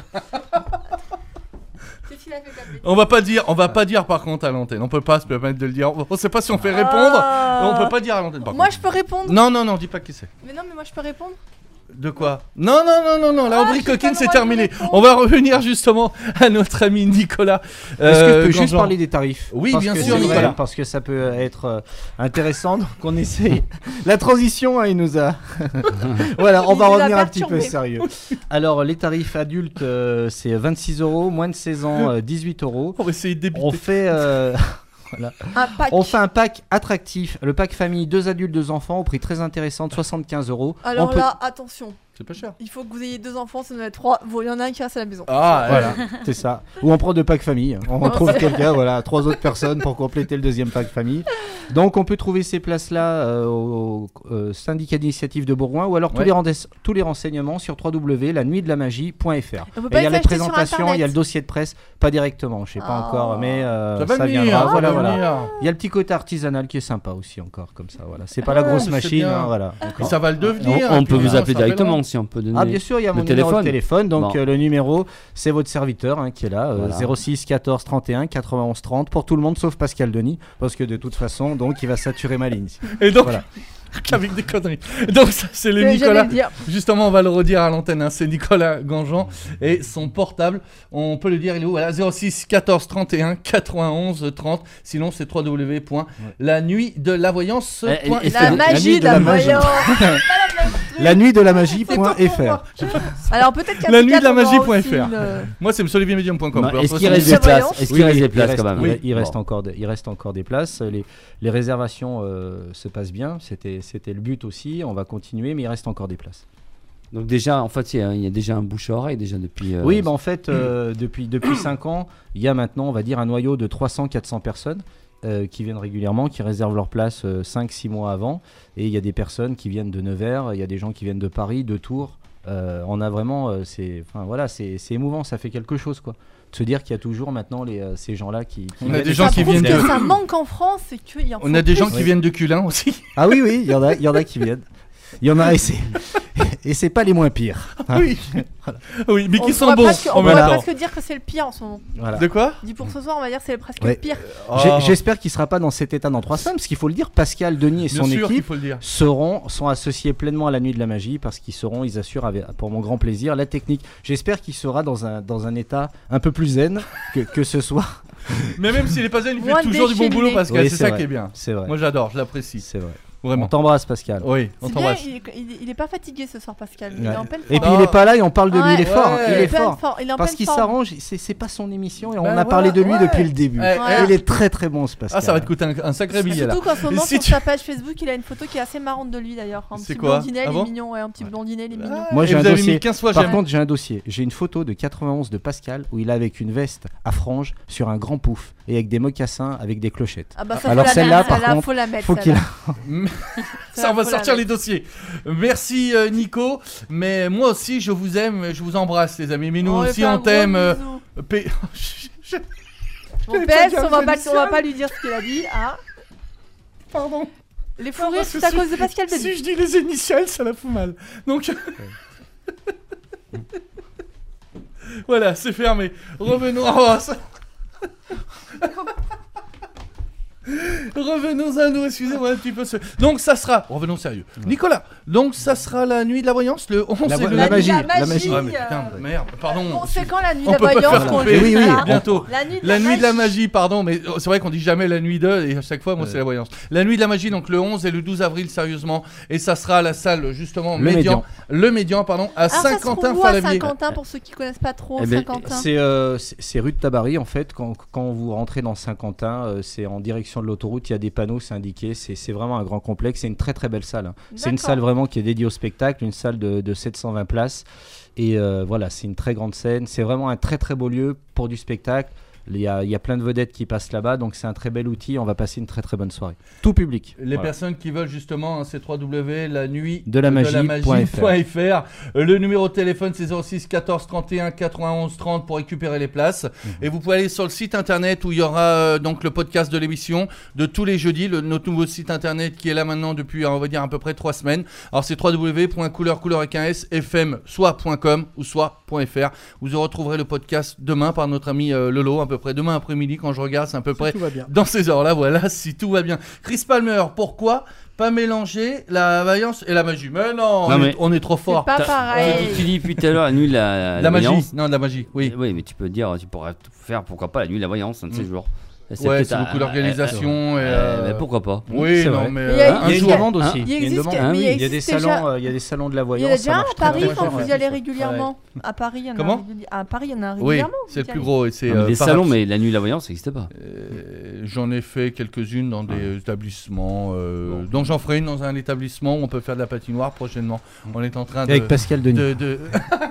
Qu'est-ce qu'il a fait comme bêtise? On va pas dire, on va pas dire par contre à l'antenne. On peut pas se permettre de le dire. On sait pas si on fait répondre. Ah. On peut pas dire à l'antenne par Moi, contre. je peux répondre. Non non non, dis pas qui c'est. Mais non, mais moi, je peux répondre. De quoi? Non non non non non, la Ah, rubrique j'ai pas coquine le c'est droit de terminé. répondre. On va revenir justement à notre ami Nicolas. Est-ce que euh, je peux juste Grandjean. parler des tarifs? Oui, Parce bien que sûr, c'est vrai, Nicolas. Parce que ça peut être euh, intéressant. Donc on essaie. La transition, hein, il nous a. Voilà, on Il va nous a revenir un petit peu perturbé. sérieux. Alors, les tarifs adultes, euh, c'est vingt-six euros. Moins de seize ans, euh, dix-huit euros. On va essayer de débiter. On fait. euh, Un pack. On fait un pack attractif. Le pack famille, deux adultes, deux enfants, au prix très intéressant de soixante-quinze euros. Alors On peut- là, attention. C'est pas cher. Il faut que vous ayez deux enfants, ça doit être trois. Bon, il y en a un qui reste à la maison. Ah Voilà, c'est ça. Ou on prend deux packs famille. On retrouve quelqu'un, voilà, trois autres personnes pour compléter le deuxième pack famille. Donc on peut trouver ces places-là euh, au, au, euh, syndicat d'initiative de Bourgoin ou alors tous, Ouais. les rendes- tous les renseignements sur w w w point la nuit de la magie point f r. On peut Et pas il y a les la acheter sur présentation, il y a Internet. le dossier de presse, pas directement, je sais pas Oh. encore, mais euh, Ça va venir. viendra. ça Voilà, va voilà. venir. Il y a le petit côté artisanal qui est sympa aussi encore, comme ça. Voilà, c'est pas Ouais, la grosse mais c'est machine, bien. hein, voilà. Et ça va le On, devenir. on et peut puis, vous ça appeler s'appellera. directement si on peut donner. Ah bien sûr, il y a le mon numéro de téléphone. téléphone, donc Bon. euh, le numéro c'est votre serviteur hein, qui est là, euh, Voilà. zéro six quatorze trente et un quatre-vingt-onze trente pour tout le monde sauf Pascal Denis, parce que de toute façon donc il va saturer ma ligne. Et donc, Voilà. avec des conneries. Donc, ça, c'est le Je vais Nicolas. jamais le dire. Justement, on va le redire à l'antenne. Hein, c'est Nicolas Grandjean et son portable. On peut le dire, il est où? Voilà, zéro six quatorze trente et un quatre-vingt-onze trente. Sinon, c'est w w w point la nuit de la voyance. Eh, point et- et- f r. La nuit magie de de la la magie. voyance. La nuit de la magie C'est point tout pour f r. moi. Alors peut-être qu'à La P nuit de la quatre, on aura magie point aussi f r. une, euh, Moi, c'est monsieur olivier medium point com. Non, Alors, Est-ce de qu'il toute reste façon, des voyance. places Est-ce Oui, qu'il reste oui, des il places reste- quand même oui, il Bon. reste encore des, il reste encore des places. Les, les réservations euh, se passent bien. C'était, c'était le but aussi. On va continuer, mais il reste encore des places. Donc déjà, en fait, il y a- il y, a déjà un bouche à oreille déjà depuis. euh, Oui, bah en fait, euh, depuis depuis cinq ans, il y a maintenant, on va dire, un noyau de trois cents à quatre cents personnes euh, qui viennent régulièrement, qui réservent leur place euh, cinq six mois avant. Et il y a des personnes qui viennent de Nevers, il y a des gens qui viennent de Paris, de Tours. Euh, on a vraiment, euh, c'est, enfin voilà, c'est, c'est émouvant, ça fait quelque chose quoi. De se dire qu'il y a toujours maintenant les, euh, ces gens-là qui. qui On a viennent- des gens ça qui prouve viennent que de- ça manque en France et qu'il y en On faut a des gens plus. qui viennent de Culin aussi. Ah oui, oui, il y en a, il y en a qui viennent. Il y en a et c'est, et c'est pas les moins pires. Hein. Oui. Oui, mais On qui sont pourrait bons presque- en On même pourrait temps. presque dire que c'est le pire en ce moment. Voilà. De quoi? Dit pour ce soir, on va dire que c'est presque Ouais. le pire. J'ai- Oh. J'espère qu'il sera pas dans cet état dans trois semaines, parce qu'il faut le dire, Pascal, Denis et Bien son sûr qu'il équipe faut le dire. seront sont associés pleinement à la nuit de la magie, parce qu'ils seront, ils assurent avec, pour mon grand plaisir la technique. J'espère qu'il sera dans un dans un état un peu plus zen que, que ce soir. Mais même s'il est pas zen, il Moins fait toujours du bon boulot, déchaîné. Pascal. Oui, c'est c'est ça vrai. qui est bien. C'est vrai. Moi, j'adore, je l'apprécie. C'est vrai. Vraiment. On t'embrasse, Pascal. Oui, on C'est bien, t'embrasse. il, est- il, est- il est pas fatigué ce soir, Pascal. Il Ouais. est en pleine Et forme. puis il est pas là et on parle de lui, il est Ouais, fort, ouais. il est pleine fort. forme, il est en Parce pleine qu'il forme. s'arrange, c'est c'est pas son émission et on Ben a voilà, parlé de lui ouais. depuis le début. Ouais, Et ouais. il est très très bon ce Pascal. Ah, ça va te coûter un, un sacré billet là. Surtout qu'en ce moment, Si sur tu- sa page Facebook, il a une photo qui est assez marrante de lui d'ailleurs. Un C'est petit quoi? blondinet, Ah il bon est mignon. Ouais, un petit blondinet, il est mignon. Moi Et j'ai un vous avez dossier. mis quinze fois Par j'aime. contre, j'ai un dossier. J'ai une photo de quatre-vingt-onze de Pascal où il est avec une veste à franges sur un grand pouf et avec des mocassins avec des clochettes. Ah bah ça, Alors faut la celle-là, mettre, par celle-là, contre, faut la mettre. faut qu'il celle-là. Ça, on va faut la sortir les mettre. dossiers. Merci euh, Nico. Mais moi aussi, je vous aime, je vous embrasse, les amis. Mais nous On lui aussi, fait un on gros t'aime. euh, bisou. P- Mon J'avais P S, pas dit on va un pas, félicien. on va pas lui dire ce qu'il a dit. Hein. Pardon. Les fous rires, Parce que c'est à si- cause de Pascal Denis. Si je dis les initiales, ça la fout mal. Donc. Voilà, c'est fermé. Revenons. Oh, ça- Revenons à nous, excusez-moi un petit peu. ce- Donc ça sera, revenons sérieux. Nicolas, donc ça sera la nuit de la voyance, le onze La et vo- le la nuit de magie, la la magie. magie. Ah mais putain, euh, merde, pardon. Bon, c'est quand la nuit On de peut la pas faire voyance qu'on couper. le Oui, dit, oui, là bientôt. La nuit de La nuit de la magie. magie, pardon, mais oh, c'est vrai qu'on dit jamais la nuit de, et à chaque fois, moi, Ouais. c'est la voyance. La nuit de la magie, donc le onze et le douze avril, sérieusement, et ça sera à la salle, justement, Le Médian, Médian. le Médian, pardon, à Alors, ça se trouve où à Saint-Quentin-Falavier. Saint-Quentin, pour ceux qui connaissent pas trop Eh ben, Saint-Quentin. C'est euh, c'est- c'est rue de Tabary en fait. Quand, quand vous rentrez dans Saint-Quentin, euh, c'est en direction de l'autoroute. Il y a des panneaux, c'est indiqué. C'est c'est vraiment un grand complexe. C'est une très très belle salle. hein. C'est une D'accord. salle vraiment qui est dédiée au spectacle, une salle de, de sept cent vingt places. Et euh, voilà, c'est une très grande scène. C'est vraiment un très très beau lieu pour du spectacle. Il y a, il y a plein de vedettes qui passent là-bas, donc c'est un très bel outil. On va passer une très très bonne soirée. Tout public. Les Voilà. personnes qui veulent justement, hein, c'est w w w point la nuit De la magie point F R. point F R. Euh, Le numéro de téléphone c'est zéro six quatorze trente et un quatre-vingt-onze trente pour récupérer les places. Mhm. Et vous pouvez aller sur le site internet où il y aura euh, donc le podcast de l'émission de tous les jeudis, le, notre nouveau site internet qui est là maintenant depuis on va dire à peu près trois semaines. Alors c'est w w w point couleur couleur avec un S fm soit point com ou soit point F R. Vous retrouverez le podcast demain par notre ami euh, Lolo, à peu près demain après-midi quand je regarde, c'est à peu près Tout va bien. dans ces heures-là, voilà, si tout va bien. Chris Palmer, pourquoi pas mélanger la vaillance et la magie? Mais non, Non, on, mais- Est, on est trop C'est fort. pas T'as- pareil. Tu, tu dis depuis tout à l'heure la nuit de la, La magie, voyance. non, de la magie, oui. Oui, mais tu peux dire, tu pourrais tout faire, pourquoi pas la nuit de la voyance, un de ces Mm. jours. Ouais, peut-être c'est à- beaucoup à- d'organisation. à- et, euh, euh, mais pourquoi pas? Oui, C'est non, vrai. mais Il y a- euh, Il y un a une jour. demande aussi. Il Il y a une existe, demande. mais Ah oui, il il y a Il y a des existe salons, déjà. euh, il y a des salons de la Il y en voyance. a ça déjà un marche à très, Paris très quand bien, vous ouais. y allez régulièrement. À Paris, il y en a Comment régulier- À Paris, il y en a Oui, régulièrement. c'est le vous y plus allez. gros. Et c'est, Non, mais euh, des par- salons, mais la nuit de la voyance, ça n'existe pas. Euh, J'en ai fait quelques-unes dans des Ah. établissements. euh, Bon. Donc j'en ferai une dans un établissement où on peut faire de la patinoire prochainement. On est en train de. Avec Pascal Denis. de, de-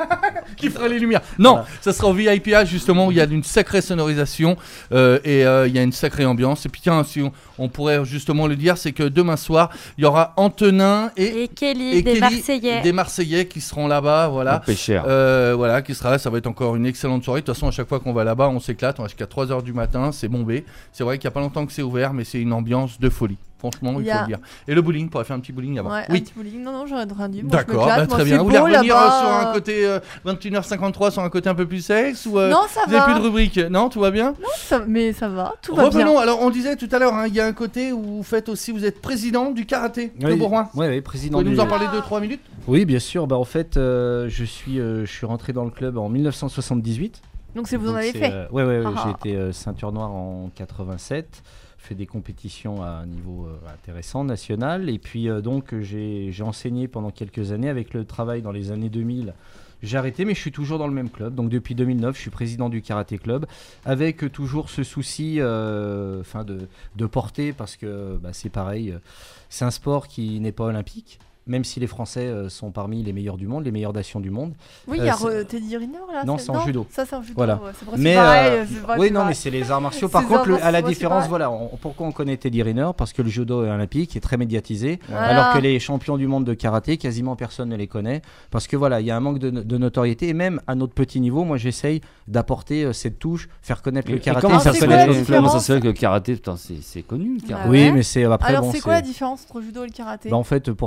qui fera les lumières. Non, Voilà. ça sera au V I P A justement où il y a une sacrée sonorisation euh, et euh, il y a une sacrée ambiance. Et puis tiens, si on, on pourrait justement le dire, c'est que demain soir, il y aura Antonin et, Et Kelly, et des Kelly, Marseillais. des Marseillais qui seront là-bas. Voilà. Pas cher. Euh, voilà, qui sera là, ça va être encore une excellente soirée. De toute façon, à chaque fois qu'on va là-bas, on s'éclate. On va jusqu'à trois heures du matin, c'est bombé. C'est vrai qu'il n'y a pas longtemps que c'est ouvert, mais c'est une ambiance de folie. Franchement, il Il y faut a- le dire. Et le bowling, on pourrait faire un petit bowling là-bas. Ouais, un oui. petit bowling. Non, non, j'aurais rien dit. Moi, je D'accord, m'éclate. bah, Moi, très bien. c'est Vous voulez beau, revenir euh, là-bas. sur un côté euh, vingt et une heures cinquante-trois, sur un côté un peu plus sexe ou euh, Non, ça vous n'avez va. plus de rubrique? Non, tout va bien. Ça- Mais ça va, tout va bien. Revenons. Alors, on disait tout à l'heure, hein, il y a un côté où vous faites aussi, vous êtes président du karaté de Oui, Bourgoin. oui, oui, Vous président pouvez du... nous en parler deux trois minutes? Oui, bien sûr. Bah, en fait, euh, je, suis, euh, je suis rentré dans le club en mille neuf cent soixante-dix-huit. Donc, c'est vous en Donc avez c'est, fait. euh, ouais, ouais, ouais, Ah, j'ai ah. été euh, ceinture noire en quatre-vingt-sept, fait des compétitions à un niveau euh, intéressant, national. Et puis, euh, donc, j'ai j'ai enseigné pendant quelques années. Avec le travail dans les années deux mille, j'ai arrêté, mais je suis toujours dans le même club. Donc, depuis deux mille neuf, je suis président du Karaté Club, avec euh, toujours ce souci euh, enfin, de, de porter, parce que bah, c'est pareil, euh, c'est un sport qui n'est pas olympique. Même si les Français euh, sont parmi les meilleurs du monde, les meilleures nations du monde. Oui, il y a euh, c'est- re- Teddy Riner là. Non, c'est en judo. Ça, c'est en judo. Voilà. ouais, c'est presque Mais pareil, euh, c'est pas- oui, c'est non, mais pareil. c'est les arts martiaux. Par C'est contre, les le- arts à la martiaux, c'est différence, pareil. voilà, on- pourquoi on connaît Teddy Riner? Parce que le judo est olympique, est très médiatisé, Voilà. alors que les champions du monde de karaté, quasiment personne ne les connaît, parce que voilà, il y a un manque de, de notoriété. Et même à notre petit niveau, moi, j'essaye d'apporter euh, cette touche, faire connaître le Et karaté, comment, ça c'est se quoi fait, la comment ça différence se fait que le karaté, putain, c'est c'est connu le karaté. Ah Oui, ouais. mais c'est après Alors, bon, c'est quoi la c'est- différence entre le judo et le karaté? bah, en fait, pour faire très simple.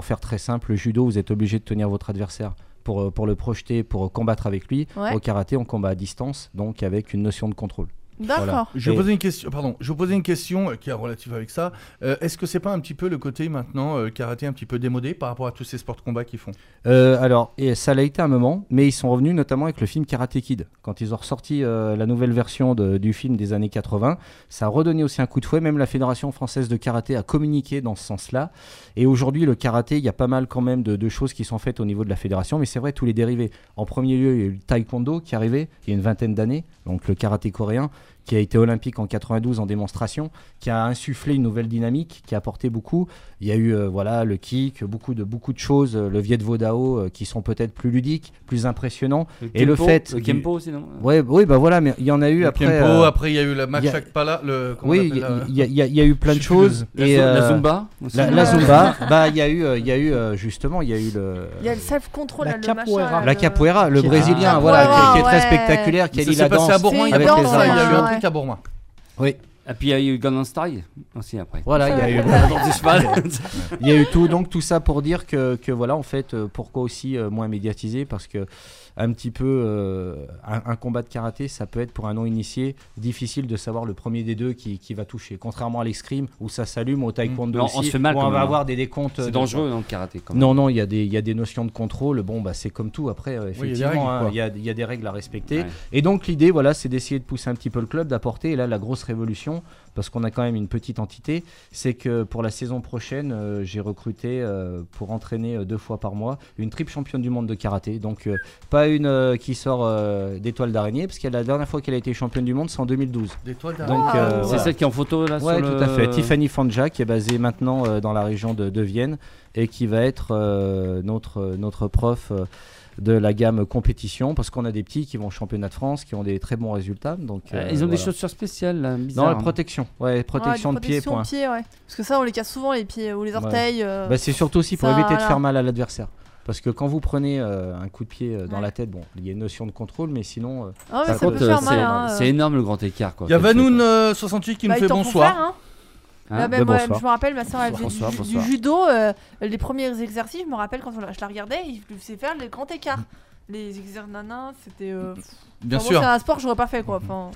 simple. Le judo, vous êtes obligé de tenir votre adversaire pour, euh, pour le projeter, pour combattre avec lui. Ouais. Au karaté, on combat à distance, donc avec une notion de contrôle. D'accord. Voilà. Je vais Et- poser une question, pardon, je vais poser une question euh, qui est relative avec ça. Euh, Est-ce que c'est pas un petit peu le côté maintenant euh, karaté un petit peu démodé par rapport à tous ces sports de combat qu'ils font? Euh, alors, et ça l'a été un moment, mais ils sont revenus notamment avec le film Karate Kid. Quand ils ont ressorti euh, la nouvelle version de- du film des années quatre-vingts, ça a redonné aussi un coup de fouet. Même la Fédération française de karaté a communiqué dans ce sens-là. Et aujourd'hui, le karaté, il y a pas mal quand même de, de choses qui sont faites au niveau de la fédération, mais c'est vrai, tous les dérivés. En premier lieu, il y a eu le taekwondo qui est arrivé il y a une vingtaine d'années, donc le karaté coréen, qui a été olympique en quatre-vingt-douze en démonstration, qui a insufflé une nouvelle dynamique, qui a apporté beaucoup. Il y a eu euh, voilà, le kick, beaucoup de, beaucoup de choses, euh, le Viet Vo Dao, euh, qui sont peut-être plus ludiques, plus impressionnants. Et le Kempo, fait le du- Kempo aussi, non? Ouais, oui, bah voilà, mais il y en a eu Le après. Kempo, euh, après il y a eu la il y a- Machak Pala, le comment on Oui, il appelle, y, a- là il y a- il y a- il y a eu plein de Je sais plus choses. La, et, zo- la euh, Zumba aussi. La, la Zumba, bah il y a eu, euh, il y a eu euh, justement, il y a eu le. Il y a le self-control, La là, le capoeira. machin, là, La le- capoeira, le Qui est- brésilien, Ah, voilà, qui, est- qui est très ouais. spectaculaire, qui Ça allie s'est la passé danse à Bourgoin, il y a C'est pas avec longtemps, les il y a eu armes. un Ouais. truc à Bourgoin. Oui, Et puis il y a eu Gangnam Style aussi après. voilà, il y a eu. La danse du cheval. Il y a eu tout, donc tout ça pour dire que, que voilà, en fait, euh, pourquoi aussi euh, moins médiatisé, parce que un petit peu euh, un, un combat de karaté, ça peut être pour un non initié difficile de savoir le premier des deux qui, qui va toucher. Contrairement à l'escrime où ça s'allume, au taekwondo Non, aussi, on se fait mal où quand on même, va hein. avoir des décomptes. C'est de- dangereux dans le karaté quand même. Non, non, il y, a des- il y a des notions de contrôle. Bon, bah, c'est comme tout. Après, euh, Oui, il y a des effectivement, règles, hein, quoi. il y, a, il y a des règles à respecter. Ouais. Et donc, l'idée, voilà, c'est d'essayer de pousser un petit peu le club, d'apporter. Et là, la grosse révolution, parce qu'on a quand même une petite entité, c'est que pour la saison prochaine, euh, j'ai recruté euh, pour entraîner euh, deux fois par mois une triple championne du monde de karaté. Donc, euh, pas une euh, qui sort euh, d'étoile d'araignée, parce que la dernière fois qu'elle a été championne du monde, c'est en deux mille douze. Des toiles Donc, Ah, euh, C'est voilà. celle qui est en photo là Ouais, sur tout le... à fait. Tiffany Fanja, qui est basée maintenant euh, dans la région de, de Vienne et qui va être euh, notre, notre prof euh, de la gamme compétition, parce qu'on a des petits qui vont au championnat de France, qui ont des très bons résultats. Donc, Euh, euh, Ils ont des voilà. chaussures spéciales là, Non, bizarres. la hein. protection. Ouais, protection Ouais, de pied, protection point. de pied, ouais. Parce que ça, on les casse souvent, les pieds ou les orteils. euh. Bah, c'est surtout aussi pour Ça, éviter de voilà. faire mal à l'adversaire. Parce que quand vous prenez euh, un coup de pied euh, dans Ouais. la tête, bon, il y a une notion de contrôle, mais sinon. euh, Ah, mais Par ça Contre, peut euh, faire c'est- mal. Hein, c'est euh. énorme le grand écart quoi. Il y a qu'elle fait, Vanoun quoi. euh, soixante-huit qui Bah, nous ils fait t'en font bonsoir. faire, hein. Hein Là, Ben, même, moi, bonsoir. je me rappelle, ma soeur, elle faisait Bonsoir, du, bonsoir. du judo. euh, les premiers exercices, je me rappelle quand on la- je la regardais, il lui faisait faire le grand écart. Les exercices nanas, c'était. euh, Bien enfin, sûr. moi, c'est un sport que j'aurais pas fait, quoi. Enfin,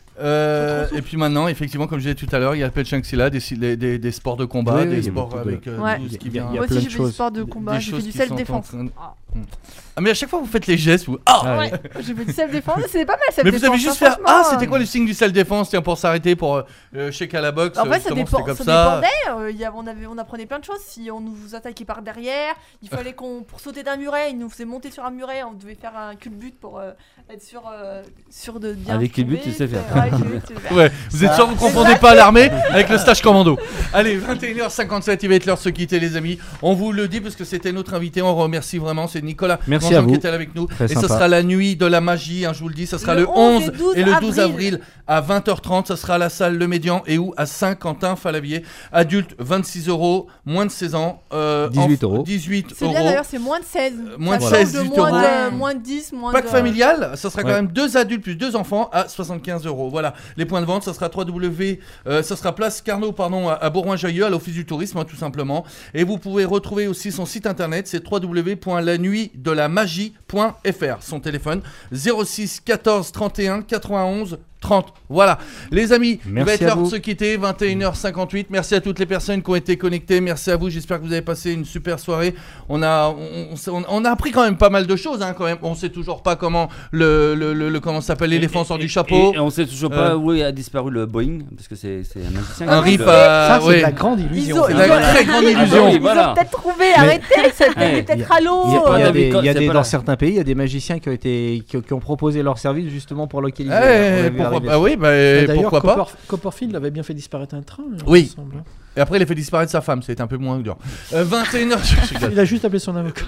Euh, Trop, trop et puis maintenant, effectivement, comme je disais tout à l'heure, il y a le Pelchangsila, des, des, des, des sports de combat, Oui, oui, des il y a sports beaucoup de- avec euh, Ouais. tout ce qui Il y a- vient. il y a moi plein aussi, de j'ai fait du choses. sport de Des combat, j'ai fait choses du qui sont self-défense. en train de- Ah, mais à chaque fois, vous faites les gestes, vous. Ah Ah, Ouais, j'ai fait du self-défense, c'est pas mal Mais self-défense. vous avez juste hein, fait. Ah, franchement, c'était quoi le signe du self-défense, tiens, pour s'arrêter, pour euh, checker à la boxe. En fait, ça, justement, dépend, c'était comme ça ça. dépendait. euh, il y a- on, avait, on apprenait plein de choses. Si on nous attaquait par derrière, il fallait qu'on. Pour sauter d'un muret, il nous faisait monter sur un muret. On devait faire un culbut pour euh, être sûr, euh, sûr de bien. Avec culbut, tomber. tu sais faire. Ouais, avec culbut, tu sais faire. Ouais, vous êtes sûr, vous confondez pas l'armée avec le stage commando. Allez, vingt et une heures cinquante-sept, il va être l'heure de se quitter, les amis. On vous le dit parce que c'était notre invité. On remercie vraiment. C'est Nicolas Merci Grandjean à vous. qui était là avec nous. Très et ce sympa. sera la nuit de la magie, hein, je vous le dis. Ça sera Le le, onze onze et douze et le douze avril. avril à vingt heures trente. Ça sera à la salle Le Médian et où à Saint-Quentin-Falavier. Adulte, vingt-six euros. Moins de seize ans. euh, dix-huit enf- euros. dix-huit C'est bien euros. d'ailleurs, c'est moins de seize. moins de Ça seize, change de dix-huit moins euros. de, moins de dix, moins Pack de. familial, ça sera quand Ouais. même deux adultes plus deux enfants à soixante-quinze euros. Voilà, les points de vente, ça sera trois W, euh, ça sera place Carnot, pardon, à, à Bourgoin-Jallieu, à l'Office du Tourisme, hein, tout simplement. Et vous pouvez retrouver aussi son site internet, c'est w w w point la nuit de la magie point f r. Son téléphone zéro six quatorze trente et un quatre-vingt-onze trente. Voilà, les amis, il va Merci être à l'heure de vous. se quitter, vingt et une heures cinquante-huit. Merci à toutes les personnes qui ont été connectées. Merci à vous. J'espère que vous avez passé une super soirée. On a, on, on- on a appris quand même pas mal de choses, hein, quand même. On sait toujours pas comment le, le, le, le- comment ça s'appelle l'éléphant sort Et- du chapeau. Et, et on sait toujours pas Euh. où a disparu le Boeing, parce que c'est c'est un magicien. Un qui rip le- à. Ça, c'est ouais. de la grande Ils illusion. ont, C'est ils la ont- très grande ils ont- illusion. Oui, Ils voilà. ont peut-être trouvé, arrêtez, ça peut Ouais. peut-être à l'eau. Il y a, pas il y a la des, béco- il y a c'est des- pas dans la- certains pays, il y a des magiciens qui ont, été, qui, qui ont proposé leur service justement pour localiser. Eh, On l'a vu pourquoi arriver. pas, oui, bah, D'ailleurs, pourquoi pas. Copper- Copperfield avait bien fait disparaître un train. il Oui. me semble. Et après, il a fait disparaître sa femme, c'était un peu moins dur. Euh, vingt et une heures. Il a juste appelé son avocat.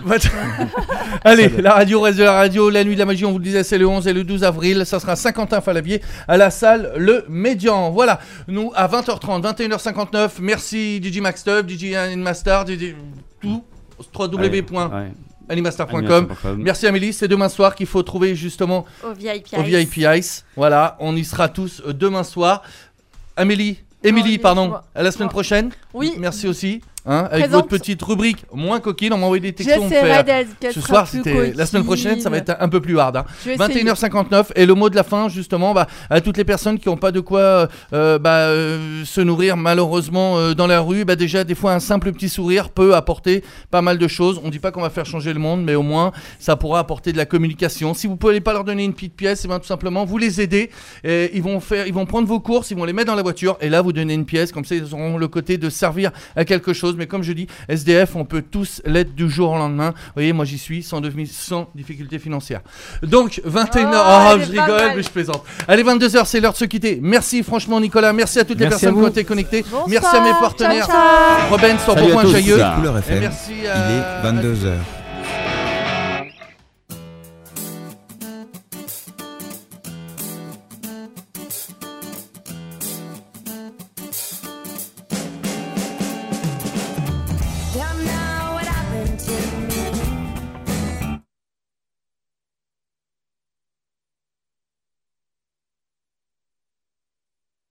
Allez, la radio reste de la radio. La nuit de la magie, on vous le disait, c'est le onze et le douze avril. Ça sera à Saint-Quentin-Falavier à la salle Le Médian. Voilà, nous à vingt heures trente, vingt et une heures cinquante-neuf. Merci D J Max Stuff, D J Animastar, D J tout. w point animastar point com. Merci Amélie, c'est demain soir qu'il faut trouver justement Au V I P au V I P Ice. Voilà, on y sera tous euh, demain soir. Amélie, Émilie, oui, pardon, moi. à la semaine Moi. prochaine. Oui. Merci aussi. Hein, avec Présente. votre petite rubrique moins coquine, on m'a envoyé des textos. on me J'essaierai fait, d'être- Ce d'être soir, plus c'était la semaine prochaine, ça va coquine. être un peu plus hard. Hein. Je vais vingt et une essayer. heures cinquante-neuf et le mot de la fin, justement, bah, à toutes les personnes qui n'ont pas de quoi euh, bah, euh, se nourrir malheureusement euh, dans la rue. Bah, déjà, des fois, un simple petit sourire peut apporter pas mal de choses. On ne dit pas qu'on va faire changer le monde, mais au moins, ça pourra apporter de la communication. Si vous ne pouvez pas leur donner une petite pièce, et ben, tout simplement, vous les aidez. Et ils, vont faire, ils vont prendre vos courses, ils vont les mettre dans la voiture et là, vous donnez une pièce. Comme ça, ils auront le côté de servir à quelque chose. Mais comme je dis, S D F, on peut tous l'être du jour au lendemain. Vous voyez, moi j'y suis sans, devi- sans difficulté financière. Donc, vingt et une heures, Oh, oh, elle je est pas rigole, mal. mais je plaisante. Allez, vingt-deux heures, c'est l'heure de se quitter. Merci franchement, Nicolas. Merci à toutes les Merci personnes à qui vous. ont été connectées. Bonsoir. Merci à mes partenaires. Ciao, ciao. Robin sur Salut à Bourgoin tous. Jailleux. Couleur Et F M, merci il à... est vingt-deux heures.